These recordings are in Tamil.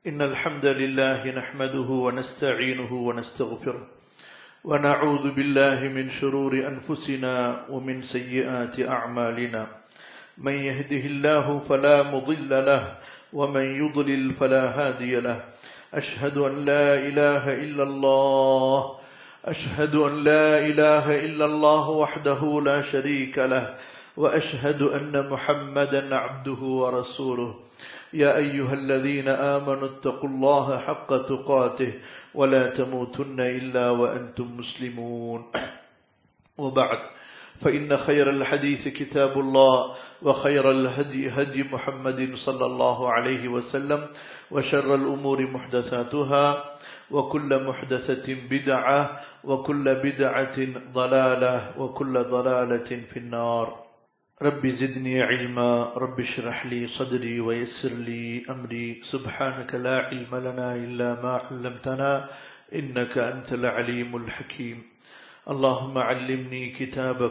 إن الحمد لله نحمده ونستعينه ونستغفره ونعوذ بالله من شرور أنفسنا ومن سيئات أعمالنا من يهده الله فلا مضل له ومن يضلل فلا هادي له أشهد أن لا إله إلا الله وحده لا شريك له وأشهد أن محمدا عبده ورسوله يا أيها الذين آمنوا اتقوا الله حق تقاته ولا تموتن إلا وأنتم مسلمون وبعد فإن خير الحديث كتاب الله وخير الهدي هدي محمد صلى الله عليه وسلم وشر الأمور محدثاتها وكل محدثة بدعة وكل بدعة ضلالة وكل ضلالة في النار رب زدني علما رب اشرح لي صدري ويسر لي أمري سبحانك لا علم لنا إلا ما علمتنا إنك أنت العليم الحكيم اللهم علمني كتابك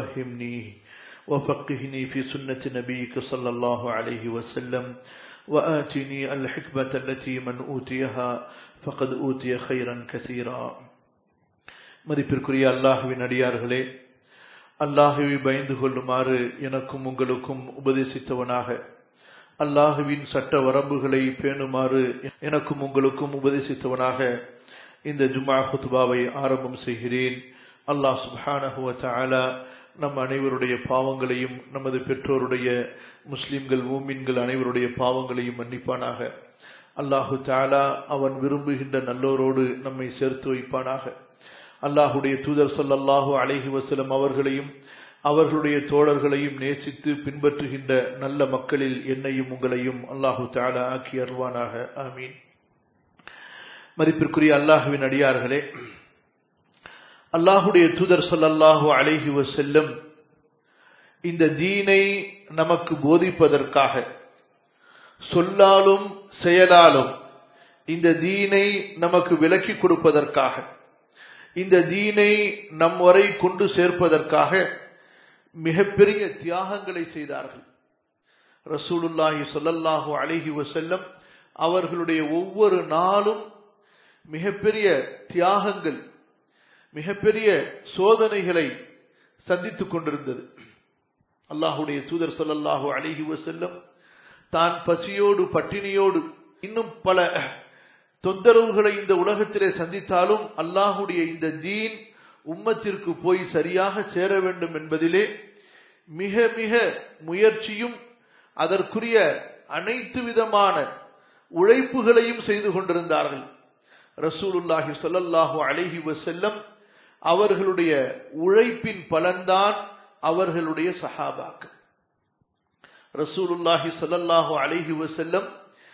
وفقهني في سنة نبيك صلى الله عليه وسلم وآتني الحكمة التي من أوتيها فقد أوتي خيرا كثيرا மதிப்பிற்குரிய அல்லாஹ்வின் அடியார்களே, அல்லாஹுவை பயந்து கொள்ளுமாறு எனக்கும் உங்களுக்கும் உபதேசித்தவனாக, அல்லாஹுவின் சட்ட வரம்புகளை பேணுமாறு எனக்கும் உங்களுக்கும் உபதேசித்தவனாக இந்த ஜும்ஆ குத்பாவை ஆரம்பம் செய்கிறேன். அல்லாஹ் சுப்ஹானஹு வ தஆலா நம் அனைவருடைய பாவங்களையும் நமது பெற்றோருடைய முஸ்லிம்கள் மூமின்கள் அனைவருடைய பாவங்களையும் மன்னிப்பானாக. அல்லாஹு தஆலா அவன் விரும்புகின்ற நல்லோரோடு நம்மை சேர்த்து வைப்பானாக. அல்லாஹுடைய தூதர் ஸல்லல்லாஹு அலைஹி வஸல்லம் அவர்களையும் அவர்களுடைய தோழர்களையும் நேசித்து பின்பற்றுகின்ற நல்ல மக்களில் என்னையும் உங்களையும் அல்லாஹு தஆலா ஆக்கி அருள்வானாக. ஆமீன். மதிப்பிற்குரிய அல்லாஹ்வின் அடியார்களே, அல்லாஹுடைய தூதர் ஸல்லல்லாஹு அலைஹி வஸல்லம் இந்த தீனை நமக்கு போதிப்பதற்காக சொல்லாலும் செயலாலும் இந்த தீனை நமக்கு விளக்கி கொடுப்பதற்காக இந்த தீனை நம் வரை கொண்டு சேர்ப்பதற்காக மிகப்பெரிய தியாகங்களை செய்தார்கள். ரசூலுல்லாஹி ஸல்லல்லாஹு அலைஹி வஸல்லம் அவர்களுடைய ஒவ்வொரு நாளும் மிகப்பெரிய தியாகங்கள், மிகப்பெரிய சோதனைகளை சந்தித்துக் கொண்டிருந்தது. அல்லாஹுடைய தூதர் ஸல்லல்லாஹு அலைஹி வஸல்லம் தான் பசியோடு பட்டினியோடு இன்னும் பல தொந்தரவுகளை இந்த உலகத்திலே சந்தித்தாலும் அல்லாஹுடைய இந்த தீன் உம்மத்திற்கு போய் சரியாக சேர வேண்டும் என்பதிலே மிக மிக முயற்சியும் அதற்குரிய அனைத்து விதமான உழைப்புகளையும் செய்து கொண்டிருந்தார்கள். ரசூலுல்லாஹி ஸல்லல்லாஹு அலைஹி வஸல்லம் அவர்களுடைய உழைப்பின் பலன்தான் அவர்களுடைய சஹாபாக்கள். ரசூலுல்லாஹி ஸல்லல்லாஹு அலைஹி வஸல்லம்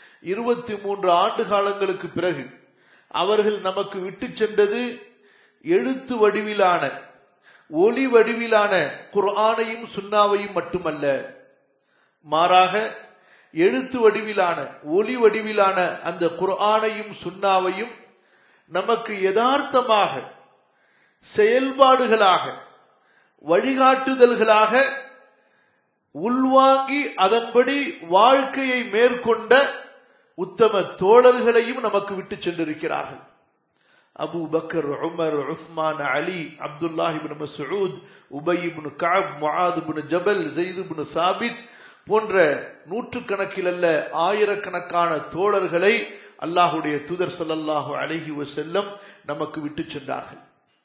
23 ஆண்டு காலங்களுக்கு பிறகு அவர்கள் நமக்கு விட்டு சென்றது எழுத்து வடிவிலான ஒளி வடிவிலான குர்ஆனையும் சுன்னாவையும் மட்டுமல்ல, மாறாக எழுத்து வடிவிலான ஒளி வடிவிலான அந்த குர்ஆனையும் சுன்னாவையும் நமக்கு யதார்த்தமாக செயல்பாடுகளாக வழிகாட்டுதல்களாக உள்வாங்கி அதன்படி வாழ்க்கையை மேற்கொண்ட உத்தம தோழர்களையும் நமக்கு விட்டு சென்றிருக்கிறார்கள். Abu Bakr, Umar, Usman, Ali, Abdullah ibn Masud, Ubay ibn Kab, Muadh ibn Jabal, Zaid இப்னு சாபித் போன்ற நூற்றுக்கணக்கில் அல்ல ஆயிரக்கணக்கான தோழர்களை அல்லாஹுடைய தூதர் ஸல்லல்லாஹு அலைஹி வஸல்லம் நமக்கு விட்டு சென்றார்கள்.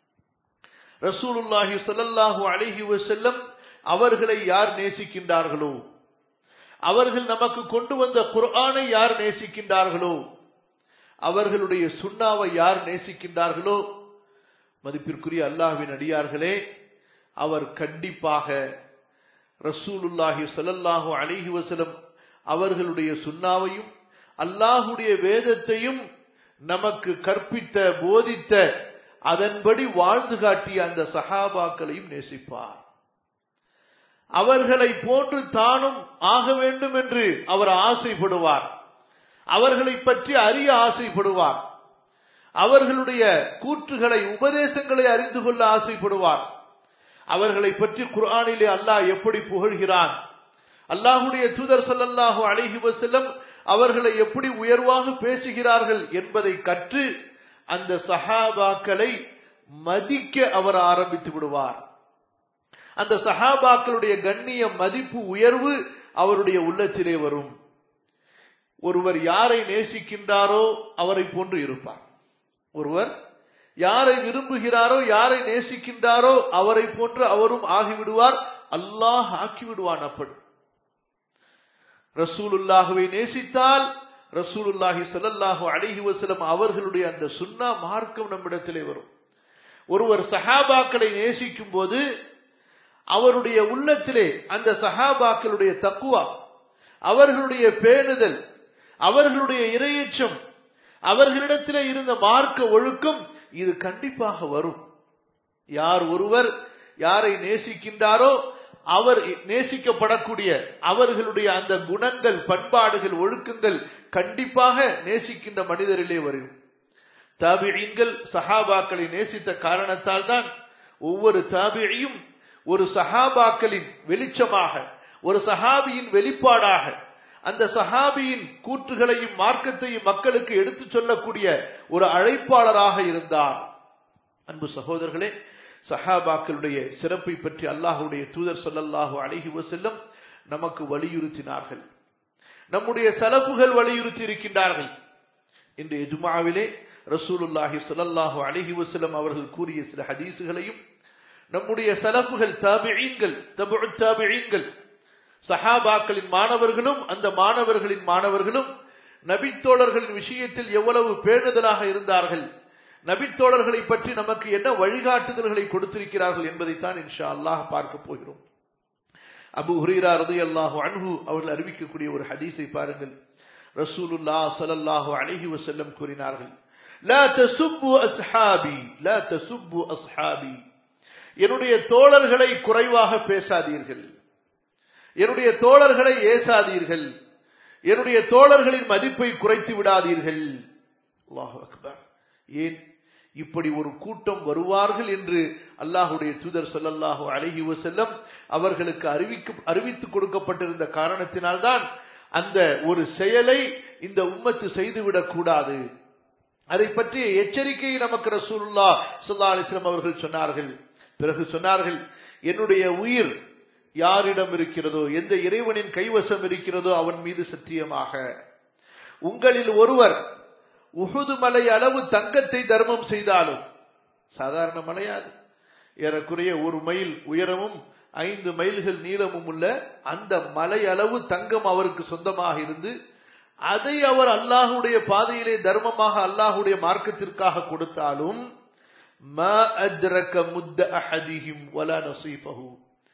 ரசூலுல்லாஹி ஸல்லல்லாஹு அலைஹி வஸல்லம் அவர்களை யார் நேசிக்கின்றார்களோ, அவர்கள் நமக்கு கொண்டு வந்த குர்ஆனை யார் நேசிக்கின்றார்களோ, அவர்களுடைய சுன்னாவை யார் நேசிக்கின்றார்களோ, மதிப்பிற்குரிய அல்லாஹ்வின் அடியார்களே, அவர் கண்டிப்பாக ரசூலுல்லாஹி ஸல்லல்லாஹு அலைஹி வஸல்லம் அவர்களுடைய சுன்னாவையும் அல்லாஹுடைய வேதத்தையும் நமக்கு கற்பித்த போதித்த அதன்படி வாழ்ந்து காட்டிய அந்த சஹாபாக்களையும் நேசிப்பார். அவர்களை போன்று தானும் ஆக வேண்டும் என்று அவர் ஆசைப்படுவார். அவர்களை பற்றி அறிய ஆசைப்படுவார். அவர்களுடைய கூற்றுகளை உபதேசங்களை அறிந்து கொள்ள ஆசைப்படுவார். அவர்களை பற்றி குர்ஆனிலே அல்லாஹ் எப்படி புகழ்கிறான், அல்லாஹ்வுடைய தூதர் ஸல்லல்லாஹு அலைஹி வஸல்லம் அவர்களை எப்படி உயர்வாக பேசுகிறார்கள் என்பதை கற்று அந்த சஹாபாக்களை மதிக்க அவர் ஆரம்பித்து விடுவார். அந்த சஹாபாக்களுடைய கண்ணிய மதிப்பு உயர்வு அவருடைய உள்ளத்திலே வரும். ஒருவர் யாரை நேசிக்கின்றாரோ அவரை போன்று இருப்பார். ஒருவர் யாரை விரும்புகிறாரோ யாரை நேசிக்கின்றாரோ அவரை போன்று அவரும் ஆகிவிடுவார். அல்லாஹ் ஆக்கிவிடுவான். அப்படி ரசூலுல்லாஹுவை நேசித்தால் ரசூலுல்லாஹி ஸல்லல்லாஹு அலைஹி வஸல்லம் அவர்களுடைய அந்த சுன்னா மார்க்கம் நம்மிடத்திலே வரும். ஒருவர் சஹாபாக்களை நேசிக்கும் போது அவருடைய உள்ளத்திலே அந்த சஹாபாக்களுடைய தக்வா, அவர்களுடைய பேணுதல், அவர்களுடைய இறையச்சம், அவர்களிடத்திலே இருந்த மார்க்க ஒழுக்கம் இது கண்டிப்பாக வரும். யார் ஒருவர் யாரை நேசிக்கின்றாரோ அவர் நேசிக்கப்படக்கூடிய அவர்களுடைய அந்த குணங்கள், பண்பாடுகள், ஒழுக்கங்கள் கண்டிப்பாக நேசிக்கின்ற மனிதரிலே வரும். தாபிஈன்கள் சஹாபாக்களை நேசித்த காரணத்தால் தான் ஒவ்வொரு தாபிஈயும் ஒரு சஹாபாக்களின் வெளிச்சமாக, ஒரு சஹாபியின் வெளிப்பாடாக, அந்த சஹாபியின் கூற்றுகளையும் மார்க்கத்தையும் மக்களுக்கு எடுத்துச் சொல்லக்கூடிய ஒரு அழைப்பாளராக இருந்தார். அன்பு சகோதரர்களே, சஹாபாக்களுடைய சிறப்பை பற்றி அல்லாஹ்வுடைய தூதர் ஸல்லல்லாஹு அலைஹி வஸல்லம் நமக்கு வலியுறுத்தினார்கள். நம்முடைய சலஃபுகள் வலியுறுத்தி இருக்கின்றார்கள். இன்றைய ஜும்ஆவிலே ரசூலுல்லாஹி ஸல்லல்லாஹு அலைஹி வஸல்லம் அவர்கள் கூறிய சில ஹதீஸுகளையும் நம்முடைய சலஃபுகள், தாபிஈன்கள், தபுஉத் தாபிஈன்கள், சஹாபாக்களின் மாணவர்களும் அந்த மாணவர்களின் மாணவர்களும் நபித்தோழர்களின் விஷயத்தில் எவ்வளவு பேணுதலாக இருந்தார்கள், நபித்தோழர்களை பற்றி நமக்கு என்ன வழிகாட்டுதல்களை கொடுத்திருக்கிறார்கள் என்பதைத்தான் இன்ஷா அல்லாஹ் பார்க்க போகிறோம். அபூ ஹுரைரா ரலியல்லாஹு அன்ஹு அவர்கள் அறிவிக்கக்கூடிய ஒரு ஹதீஸை பாருங்கள். ரசூலுல்லாஹ் ஸல்லல்லாஹு அலைஹி வஸல்லம் கூறினார்கள், லா தசுப்பு அஸ்ஹாபி, லா தசுப்பு அஸ்ஹாபி, என்னுடைய தோழர்களை குறைவாக பேசாதீர்கள், என்னுடைய தோழர்களை ஏசாதீர்கள், என்னுடைய தோழர்களின் மதிப்பை குறைத்து விடாதீர்கள். அல்லாஹு அக்பர். ஏன் இப்படி ஒரு கூட்டம் வருவார்கள் என்று அல்லாஹ்வுடைய தூதர் ஸல்லல்லாஹு அலைஹி வஸல்லம் அவர்களுக்கு அறிவித்துக் கொடுக்கப்பட்டிருந்த காரணத்தினால்தான் அந்த ஒரு செயலை இந்த உம்மத்து செய்துவிடக் கூடாது, அதை பற்றிய எச்சரிக்கையை நமக்கு ரசூலுல்லாஹ் ஸல்லல்லாஹு அலைஹி வஸல்லம் அவர்கள் சொன்னார்கள். பிறகு சொன்னார்கள், என்னுடைய உயிர் யாரிடம் இருக்கிறதோ, எந்த இறைவனின் கைவசம் இருக்கிறதோ அவன் மீது சத்தியமாக, உங்களில் ஒருவர் உஹுது மலை அளவு தங்கத்தை தர்மம் செய்தாலும், சாதாரண மலையாது, ஏறக்குறைய 1 மைல் உயரமும் 5 மைல்கள் நீளமும் உள்ள அந்த மலை அளவு தங்கம் அவருக்கு சொந்தமாக இருந்து அதை அவர் அல்லாஹ்வுடைய பாதையிலே தர்மமாக அல்லாஹ்வுடைய மார்க்கத்திற்காக கொடுத்தாலும், மா அத்ரக முத்த அஹதிஹிம் வலா நஸீஃபஹு,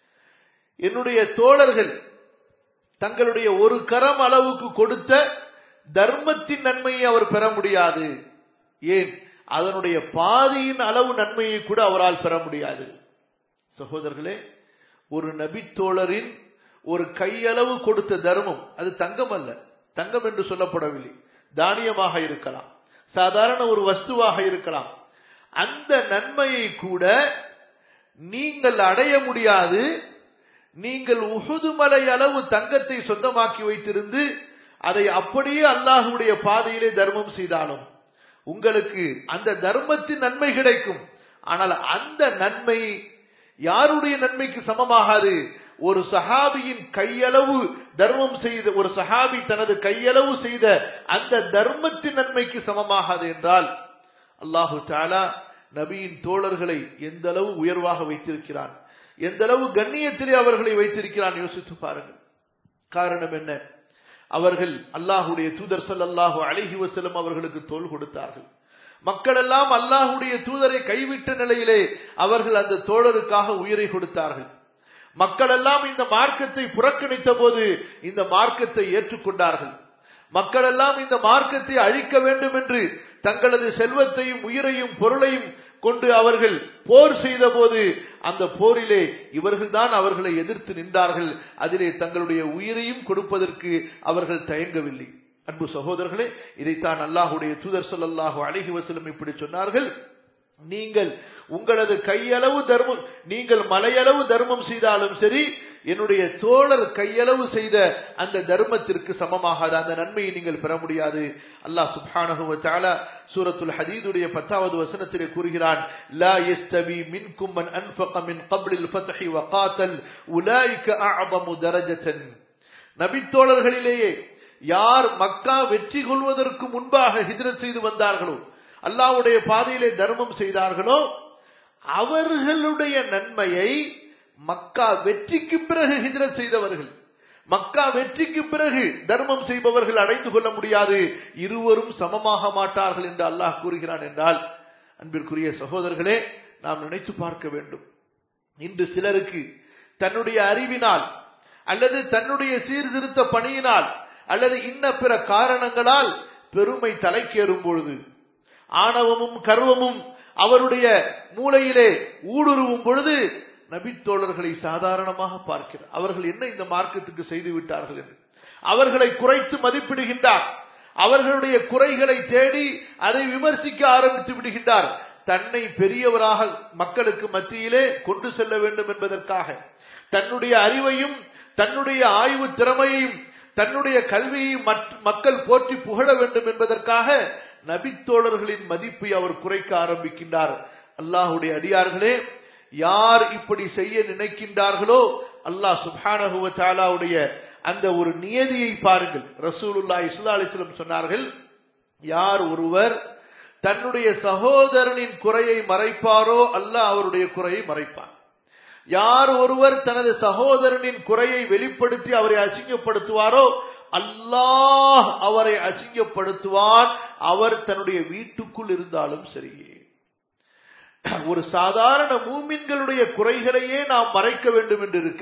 என்னுடைய தோழர்கள் தங்களுடைய ஒரு கரம் அளவுக்கு கொடுத்த தர்மத்தின் நன்மையை அவர் பெற முடியாது. ஏன்? அதனுடைய பாதியின் அளவு நன்மையை கூட அவரால் பெற முடியாது. சகோதரர்களே, ஒரு நபித்தோழரின் ஒரு கையளவு கொடுத்த தர்மம், அது தங்கம் அல்ல, தங்கம் என்று சொல்லப்படவில்லை, தானியமாக இருக்கலாம், சாதாரண ஒரு வஸ்துவாக இருக்கலாம், அந்த நன்மையை கூட நீங்கள் அடைய முடியாது. நீங்கள் உஹுது மலை அளவு தங்கத்தை சொந்தமாக்கி வைத்திருந்து அதை அப்படியே அல்லாஹ்வுடைய பாதையிலே தர்மம் செய்தாலும் உங்களுக்கு அந்த தர்மத்தின் நன்மை கிடைக்கும். ஆனால் அந்த நன்மை யாருடைய நன்மைக்கு சமமாகாது? ஒரு சஹாபியின் கையளவு தர்மம் செய்த, ஒரு சஹாபி தனது கையளவு செய்த அந்த தர்மத்தின் நன்மைக்கு சமமாகாது என்றால் அல்லாஹு தஆலா நபியின் தோழர்களை எந்த அளவு உயர்வாக வைத்திருக்கிறான், எந்த அளவு கண்ணியத்திலே அவர்களை வைத்திருக்கிறான், யோசித்து பாருங்கள். காரணம் என்ன? அவர்கள் அல்லாஹ்வுடைய தூதர் ஸல்லல்லாஹு அலைஹி வஸல்லம் அவர்களுக்கு தோள் கொடுத்தார்கள். மக்கள் எல்லாம் அல்லாஹ்வுடைய தூதரை கைவிட்ட நிலையிலே அவர்கள் அந்த தோழருக்காக உயிரை கொடுத்தார்கள். மக்கள் எல்லாம் இந்த மார்க்கத்தை புறக்கணித்த போது இந்த மார்க்கத்தை ஏற்றுக்கொண்டார்கள். மக்கள் எல்லாம் இந்த மார்க்கத்தை அழிக்க வேண்டும் என்று தங்களது செல்வத்தையும் உயிரையும் பொருளையும் கொண்டு அவர்கள் போர் செய்த போது அந்த போரிலே இவர்கள்தான் அவர்களை எதிர்த்து நின்றார்கள். அதிலே தங்களுடைய உயிரையும் கொடுப்பதற்கு அவர்கள் தயங்கவில்லை. அன்பு சகோதரர்களே, இதைத்தான் அல்லாஹ்வுடைய தூதர் ஸல்லல்லாஹு அலைஹி வஸல்லம் இப்படி சொன்னார்கள், நீங்கள் உங்களது கையளவு தர்மம், நீங்கள் மலையளவு தர்மம் செய்தாலும் சரி, என்னுடைய தோழர் கையளவு செய்த அந்த தர்மத்திற்கு சமமாகாது, அந்த நன்மையை நீங்கள் பெற முடியாது. அல்லாஹ் சுப்ஹானஹு வ தஆலா சூரத்துல் ஹதீதுடைய 10வது வசனத்திலே கூறுகிறான், லா யஸ்தவி மின்கும் மன் அன்ஃபக மின் கப்லில் ஃபத்ஹி வ காத்தல் உலாயிக அஅதமு தரஜத்தன். நபி தோழர்களிலேயே யார் மக்கா வெற்றி கொள்வதற்கு முன்பாக ஹிஜ்ரத் செய்து வந்தார்களோ, அல்லாஹ்வுடைய பாதையிலே தர்மம் செய்தார்களோ, அவர்களுடைய நன்மையை மக்கா வெற்றிக்கு பிறகு ஹிஜ்ரத் செய்தவர்கள், மக்கா வெற்றிக்கு பிறகு தர்மம் செய்பவர்கள் அடைந்து கொள்ள முடியாது. இருவரும் சமமாக மாட்டார்கள் என்று அல்லாஹ் கூறுகிறான் என்றால், அன்பிற்குரிய சகோதரர்களே, நாம் நினைத்து பார்க்க வேண்டும். இன்று சிலருக்கு தன்னுடைய அறிவினால் அல்லது தன்னுடைய சீர்திருத்த பணியினால் அல்லது இன்ன பிற காரணங்களால் பெருமை தலைக்கேறும் பொழுது, ஆணவமும் கர்வமும் அவருடைய மூளையிலே ஊடுருவும் பொழுது நபித்தோழர்களை சாதாரணமாக பார்க்கிறார். அவர்கள் என்ன இந்த மார்க்கத்துக்கு செய்து விட்டார்கள் என்று அவர்களை குறைத்து மதிப்பிடுகின்றார். அவர்களுடைய குறைகளை தேடி அதை விமர்சிக்க ஆரம்பித்து விடுகின்றார். தன்னை பெரியவராக மக்களுக்கு மத்தியிலே கொண்டு செல்ல வேண்டும் என்பதற்காக, தன்னுடைய அறிவையும் தன்னுடைய ஆய்வு திறமையையும் தன்னுடைய கல்வியையும் மக்கள் போற்றி புகழ வேண்டும் என்பதற்காக நபித்தோழர்களின் மதிப்பை அவர் குறைக்க ஆரம்பிக்கின்றார். அல்லாஹ்வுடைய அடியார்களே, யார் இப்படி செய்ய நினைக்கின்றார்களோ அல்லாஹ் சுப்ஹானஹு வ தஆலாவுடைய அந்த ஒரு நியதியை பாருங்கள். ரசூலுல்லாஹி ஸல்லல்லாஹு அலைஹி வஸல்லம் சொன்னார்கள், யார் ஒருவர் தன்னுடைய சகோதரனின் குறையை மறைப்பாரோ அல்லாஹ் அவருடைய குறையை மறைப்பார். யார் ஒருவர் தனது சகோதரனின் குறையை வெளிப்படுத்தி அவரை அசிங்கப்படுத்துவாரோ அல்லாஹ் அவரை அசிங்கப்படுத்துவான், அவர் தன்னுடைய வீட்டுக்குள் இருந்தாலும் சரியே. ஒரு சாதாரண மூமின்களுடைய குறைகளையே நாம் மறைக்க வேண்டும் என்று இருக்க,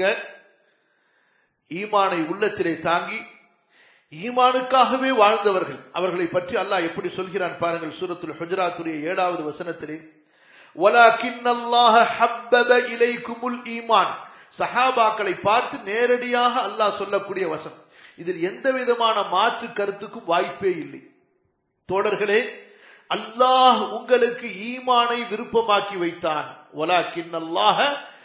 ஈமானை உள்ளத்திலே தாங்கி ஈமானுக்காகவே வாழ்ந்தவர்கள், அவர்களை பற்றி அல்லாஹ் எப்படி சொல்கிறான் பாருங்கள். சூரத்துல் ஹுஜராத்துடைய 7வது வசனத்திலே, வலாகின்னல்லாஹ ஹப்பப இலைக்குமுல் ஈமான், சஹாபாக்களை பார்த்து நேரடியாக அல்லாஹ் சொல்லக்கூடிய வசனம். இதில் எந்த விதமான மாற்று கருத்துக்கும் வாய்ப்பே இல்லை. தோழர்களே, அல்லாஹ் உங்களுக்கு ஈமானை விருப்பமாக்கி வைத்தான். வலாகின்னல்லாஹ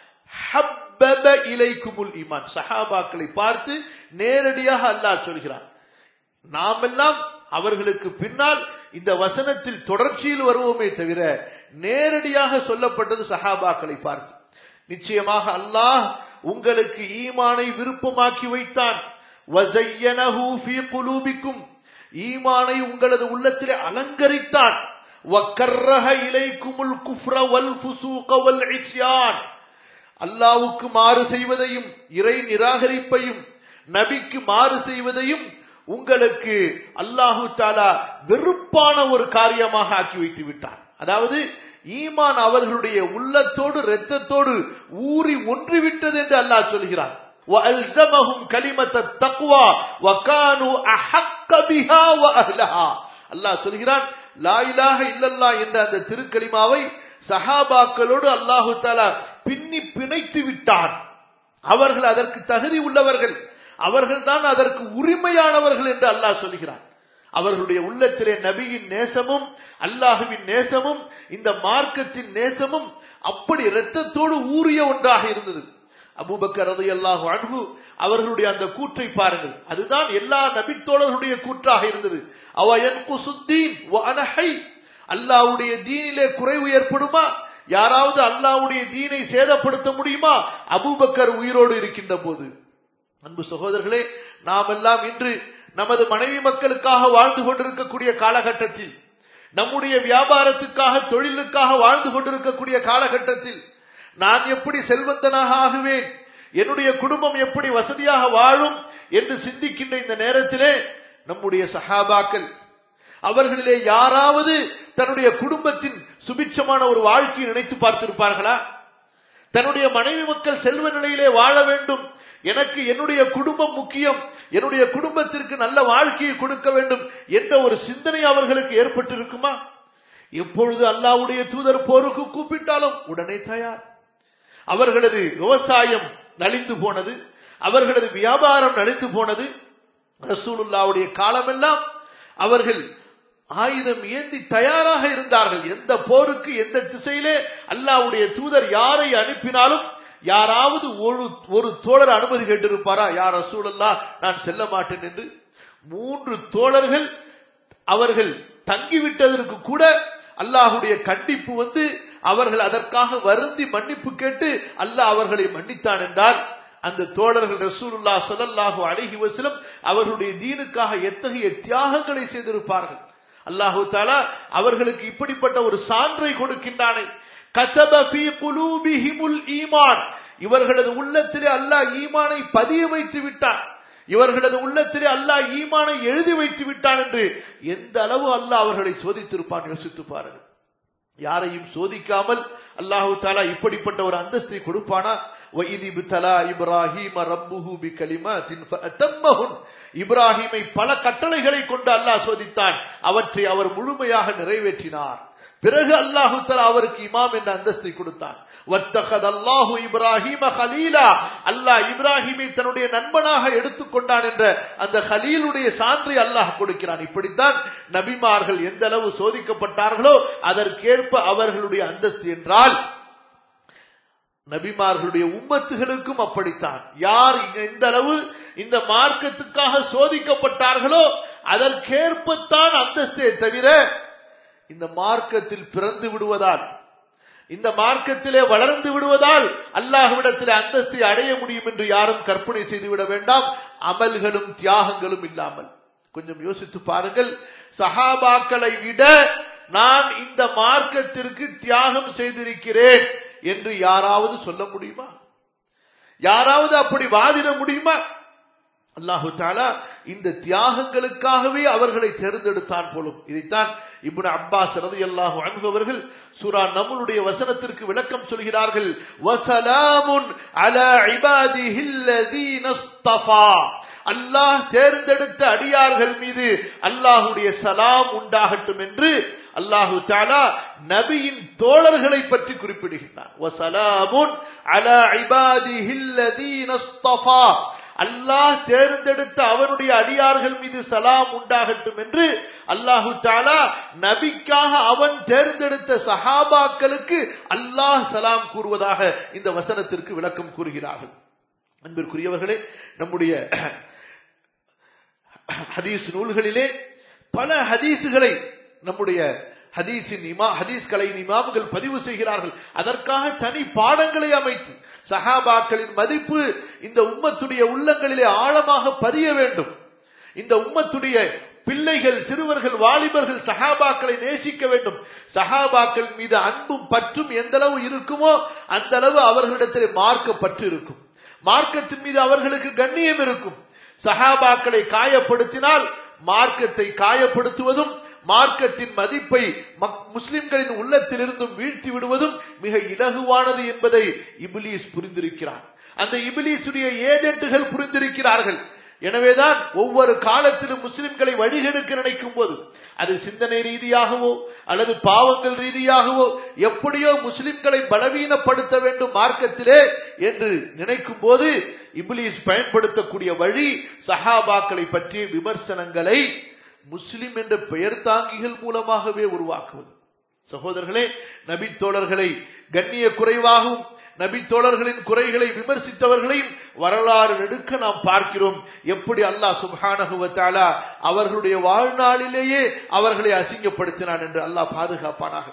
ஹப்பப இலைக்குமுல் ஈமான், சஹாபாக்களை பார்த்து நேரடியாக அல்லாஹ் சொல்கிறான். நாமெல்லாம் அவர்களுக்கு பின்னால் இந்த வசனத்தில் தொடர்ச்சியில் வருவோமே தவிர நேரடியாக சொல்லப்பட்டது சஹாபாக்களை பார்த்து. நிச்சயமாக அல்லாஹ் உங்களுக்கு ஈமானை விருப்பமாக்கி வைத்தான். வஸய்யனஹு ஃபீ குலூபிக்கும், ஈமானை உங்களது உள்ளத்திலே அலங்கரித்தான். வக்கர்ரஹ இலைக்குமுல் குஃப்ர வல் ஃபுசூக வல் இஸ்யான், அல்லாஹ்வுக்கு மாறு செய்வதையும் இறை நிராகரிப்பையும் நபிக்கு மாறு செய்வதையும் உங்களுக்கு அல்லாஹு தஆலா வெறுப்பான ஒரு காரியமாக ஆக்கி வைத்து விட்டார். அதாவது ஈமான் அவர்களுடைய உள்ளத்தோடு இரத்தத்தோடு ஊறி ஒன்றிவிட்டது என்று அல்லாஹ் சொல்கிறான். வஅல்ஸமஹும் கலிமத்தத் தக்வா வகானூ அஹக்க பிஹா வஅஹ்லஹா, அல்லாஹ் சொல்கிறான், லா இலாஹ இல்லல்லாஹ் என்ற அந்த திருக்கலிமாவை சஹாபாக்களோடு அல்லாஹு தஆலா பின்னி பிணைத்து விட்டான். அவர்கள் அதற்கு தகுதி உள்ளவர்கள், அவர்கள்தான் அதற்கு உரிமையானவர்கள் என்று அல்லாஹ் சொல்கிறான். அவர்களுடைய உள்ளத்திலே நபியின் நேசமும் அல்லாஹுவின் நேசமும் இந்த மார்க்கத்தின் நேசமும் அப்படி இரத்தத்தோடு ஊறிய ஒன்றாக இருந்தது. அபூபக்கர் ரலியல்லாஹு அன்ஹு அவர்களுடைய அந்த கூற்றை பாருங்கள். அதுதான் எல்லா நபித்தோழர்களுடைய கூற்றாக இருந்தது. அவயன்குசுத்தீன் வ அன ஹை, அல்லாஹ்வுடைய தீனிலே குறைவு ஏற்படுமா? யாராவது அல்லாஹ்வுடைய தீனை சேதப்படுத்த முடியுமா அபூபக்கர் உயிரோடு இருக்கின்ற போது? அன்பு சகோதரர்களே, நாம் எல்லாம் இன்று நமது மனைவி மக்களுக்காக வாழ்ந்து கொண்டிருக்கக்கூடிய காலகட்டத்தில், நம்முடைய வியாபாரத்துக்காக தொழிலுக்காக வாழ்ந்து கொண்டிருக்கக்கூடிய காலகட்டத்தில், நான் எப்படி செல்வந்தனாக ஆகுவேன், என்னுடைய குடும்பம் எப்படி வசதியாக வாழும் என்று சிந்திக்கின்ற இந்த நேரத்திலே நம்முடைய சஹாபாக்கள், அவர்களிலே யாராவது தன்னுடைய குடும்பத்தின் சுபிட்சமான ஒரு வாழ்க்கையை நினைத்து பார்த்திருப்பார்களா? தன்னுடைய மனைவி மக்கள் செல்வ நிலையிலே வாழ வேண்டும், எனக்கு என்னுடைய குடும்பம் முக்கியம், என்னுடைய குடும்பத்திற்கு நல்ல வாழ்க்கையை கொடுக்க வேண்டும் என்ற ஒரு சிந்தனை அவர்களுக்கு ஏற்பட்டிருக்குமா? எப்பொழுது அல்லாஹ்வுடைய தூதர் போருக்கு கூப்பிட்டாலும் உடனே தயார். அவர்களது விவசாயம் நலிந்து போனது, அவர்களது வியாபாரம் நலிந்து போனது. ரசூலுல்லாஹ்வுடைய காலமெல்லாம் அவர்கள் ஆயுதம் ஏந்தி தயாராக இருந்தார்கள். எந்த போருக்கு எந்த திசையிலே அல்லாஹ்வுடைய தூதர் யாரை அனுப்பினாலும் யாராவது ஒரு தோழர் அனுமதி கேட்டிருப்பாரா, யார் ரசூலல்லாஹ் நான் செல்ல மாட்டேன் என்று? 3 தோழர்கள் அவர்கள் தங்கிவிட்டதற்கு கூட அல்லாஹ்வுடைய கண்டிப்பு வந்து அவர்கள் அதற்காக வருந்தி மன்னிப்பு கேட்டு அல்லாஹ் அவர்களை மன்னித்தான் என்றால், அந்த தோழர்கள் ரசூலுல்லாஹ் ஸல்லல்லாஹு அலைஹி வஸல்லம் அவர்களுடைய தீனுக்காக எத்தகைய தியாகங்களை செய்திருப்பார்கள். அல்லாஹு தஆலா அவர்களுக்கு இப்படிப்பட்ட ஒரு சான்றை கொடுக்கின்றானே, கதப ஃபீ குலூபிஹிமுல் ஈமான், இவர்களது உள்ளத்திலே அல்லாஹ் ஈமானை பதிய வைத்து விட்டான், இவர்களது உள்ளத்திலே அல்லாஹ் ஈமானை எழுதி வைத்து விட்டான் என்று எந்த அளவு அல்லாஹ் அவர்களை சோதித்திருப்பான் யோசித்து பாருங்கள். யாரையும் சோதிக்காமல் அல்லாஹு தஆலா இப்படிப்பட்ட ஒரு அந்தஸ்தை கொடுப்பானா? وَإِذِ ابْتَلَى إِبْرَاهِيمَ رَبُّهُ بِكَلِمَاتٍ فَأَتَمَّهُنَّ, இப்ராஹீமை பல கட்டளைகளை கொண்டு அல்லாஹ் சோதித்தான், அவற்றை அவர் முழுமையாக நிறைவேற்றினார். பிறகு அல்லாஹு தஆலா அவருக்கு இமாம் என்ற அந்தஸ்தை கொடுத்தான். வத்தகத அல்லாஹு இப்ராஹீம கலீலா, அல்லாஹ் இப்ராஹீமை தன்னுடைய நண்பனாக எடுத்துக்கொண்டான் என்ற அந்த கலீலுடைய சான்றை அல்லாஹ் கொடுக்கிறான். இப்படித்தான் நபிமார்கள் எந்த அளவு சோதிக்கப்பட்டார்களோ அதற்கேற்ப அவர்களுடைய அந்தஸ்து என்றால், நபிமார்களுடைய உம்மத்துகளுக்கும் அப்படித்தான். யார் எந்த அளவு இந்த மார்க்கத்துக்காக சோதிக்கப்பட்டார்களோ அதற்கேற்பத்தான் அந்தஸ்தே தவிர, இந்த மார்க்கத்தில் பிறந்து விடுவதால், இந்த மார்க்கத்திலே வளர்ந்து விடுவதால் அல்லாஹ்விடத்திலே அந்தஸ்தை அடைய முடியும் என்று யாரும் கற்பனை செய்துவிட வேண்டாம், அமல்களும் தியாகங்களும் இல்லாமல். கொஞ்சம் யோசித்து பாருங்கள், சஹாபாக்களை விட நான் இந்த மார்க்கத்திற்கு தியாகம் செய்திருக்கிறேன் என்று யாராவது சொல்ல முடியுமா? யாராவது அப்படி வாதிட முடியுமா? அல்லாஹு தஆலா இந்த தியாகங்களுக்காகவே அவர்களை தேர்ந்தெடுத்தான் போலும். இதைத்தான் இப்னு அப்பாஸ் ரலியல்லாஹு அன்ஹு அவர்கள் சூரா நம்லுடைய வசனத்திற்கு விளக்கம் சொல்கிறார்கள். வஸலாமுன் அலா இபாதிஹில்லதீன இஸ்தஃபா, அல்லாஹ் தேர்ந்தெடுத்த அடியார்கள் மீது அல்லாஹ்வுடைய சலாம் உண்டாகட்டும் என்று அல்லாஹு தஆலா நபியின் தோழர்களை பற்றி குறிப்பிடுகிறார். வஸலாமுன் அலா இபாதிஹில்லதீன இஸ்தஃபா, அல்லாஹ் தேர்ந்தெடுத்த அவனுடைய அடியார்கள் மீது சலாம் உண்டாகட்டும் என்று அல்லாஹு தஆலா நபிக்காக அவன் தேர்ந்தெடுத்த சஹாபாக்களுக்கு அல்லாஹ் சலாம் கூறுவதாக இந்த வசனத்திற்கு விளக்கம் கூறுகிறார்கள். அன்பிற்குரியவர்களே, நம்முடைய ஹதீஸ் நூல்களிலே பல ஹதீசுகளை நம்முடைய ஹதீஸ் கலையின் இமாம்கள் பதிவு செய்கிறார்கள். அதற்காக தனி பாடங்களை அமைத்து சஹாபாக்களின் மதிப்பு இந்த உம்மத்துடைய உள்ளங்களிலே ஆழமாக பதிய வேண்டும். இந்த உம்மத்துடைய பிள்ளைகள், சிறுவர்கள், வாலிபர்கள் சஹாபாக்களை நேசிக்க வேண்டும். சஹாபாக்கள் மீது அன்பும் பற்றும் எந்த அளவு இருக்குமோ அந்த அளவு அவர்களிடத்திலே மார்க்க பற்று இருக்கும், மார்க்கத்தின் மீது அவர்களுக்கு கண்ணியம் இருக்கும். சஹாபாக்களை காயப்படுத்தினால் மார்க்கத்தை காயப்படுத்துவதும் மார்க்கத்தின் மதிப்பை முஸ்லிம்களின் உள்ளத்திலிருந்தும் வீழ்த்தி விடுவதும் மிக இலகுவானது என்பதை இப்லீஸ் புரிந்திருக்கிறான். அந்த இப்லீசுடைய ஏஜென்ட்டுகள் புரிந்திருக்கிறார்கள். எனவேதான் ஒவ்வொரு காலத்திலும் முஸ்லிம்களை வழிகெடுக்க நினைக்கும் போது, அது சிந்தனை ரீதியாகவோ அல்லது பாவங்கள் ரீதியாகவோ எப்படியோ முஸ்லிம்களை பலவீனப்படுத்த வேண்டும் மார்க்கத்திலே என்று நினைக்கும் போது இப்லீஸ் பயன்படுத்தக்கூடிய வழி சஹாபாக்களை பற்றிய விமர்சனங்களை முஸ்லிம் என்ற பெயர் தாங்கிகள் மூலமாகவே உருவாக்குவது. சகோதரர்களே, நபி தோழர்களை கண்ணிய குறைவாகவும் நபி தோழர்களின் குறைகளை விமர்சித்தவர்களையும் வரலாறு நெடுக்க நாம் பார்க்கிறோம். எப்படி அல்லாஹ் சுப்ஹானஹு வ தஆலா அவர்களுடைய வாழ்நாளிலேயே அவர்களை அசிங்கப்படுத்தினான் என்று அல்லாஹ் பாதுகாப்பானாக.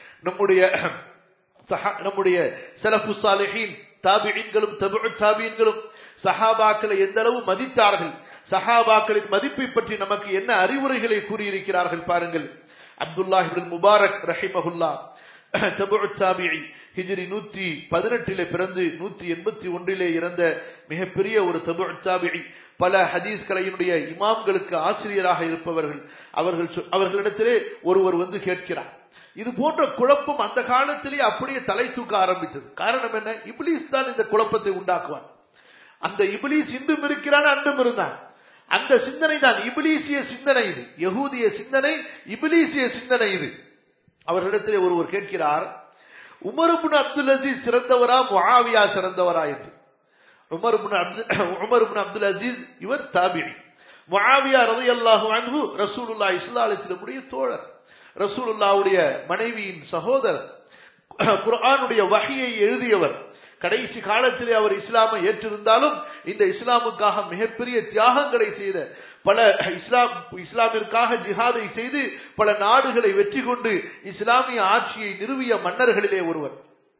நம்முடைய ஸலஃபு ஸாலிஹீன், தாபிஈன்களும் தபுஉ தாபிஈன்களும் சஹாபாக்களை எந்த அளவு மதித்தார்கள், சஹாபாக்களின் மதிப்பை பற்றி நமக்கு என்ன அறிவுரைகளை கூறியிருக்கிறார்கள் பாருங்கள். அப்துல்லாஹ் இப்னு முபாரக் ரஹிமஹுல்லாஹ் தபுஉ தாபிஈ, ஹிஜ்ரி 118 பிறந்து 181 இறந்த மிகப்பெரிய ஒரு தபுஉ தாபிஈ, பல ஹதீஸ் கலையினுடைய இமாம்களுக்கு ஆசிரியராக இருப்பவர்கள். அவர்களிடத்திலே ஒருவர் வந்து கேட்கிறார். இது போன்ற குழப்பம் அந்த காலத்திலே அப்படியே தலை தூக்க ஆரம்பித்தது. காரணம் என்ன? இப்லீஸ் தான் இந்த குழப்பத்தை உண்டாக்குவான். அந்த இப்லீஸ் இன்றும் இருக்கிறான், அன்றும் இருந்தான். அந்த சிந்தனை தான் இப்லீசிய சிந்தனை. இது யகூதிய சிந்தனை, இப்லீசிய சிந்தனை இது. அவர்களிடத்திலே ஒருவர் கேட்கிறார், உமர் இப்னு அப்துல் அசீஸ் சிறந்தவரா முஆவியா சிறந்தவரா என்று. உமர் இப்னு அப்துல் அசீஸ் இவர் தாபிஈ, முஆவியா ரலியல்லாஹு அன்ஹு ரசூலுல்லாஹி ஸல்லல்லாஹு அலைஹி வஸல்லம் உடைய தோழர், ரசூலுல்லாஹ்வுடைய மனைவியின் சகோதரர், குர்ஆனுடைய வஹியை எழுதியவர், கடைசி காலத்திலே அவர் இஸ்லாமை ஏற்றிருந்தாலும் இந்த இஸ்லாமுக்காக மிகப்பெரிய தியாகங்களை செய்த, பல இஸ்லாமிற்காக ஜிஹாதை செய்து பல நாடுகளை வெற்றி கொண்டு இஸ்லாமிய ஆட்சியை நிறுவிய மன்னர்களிலே ஒருவர்.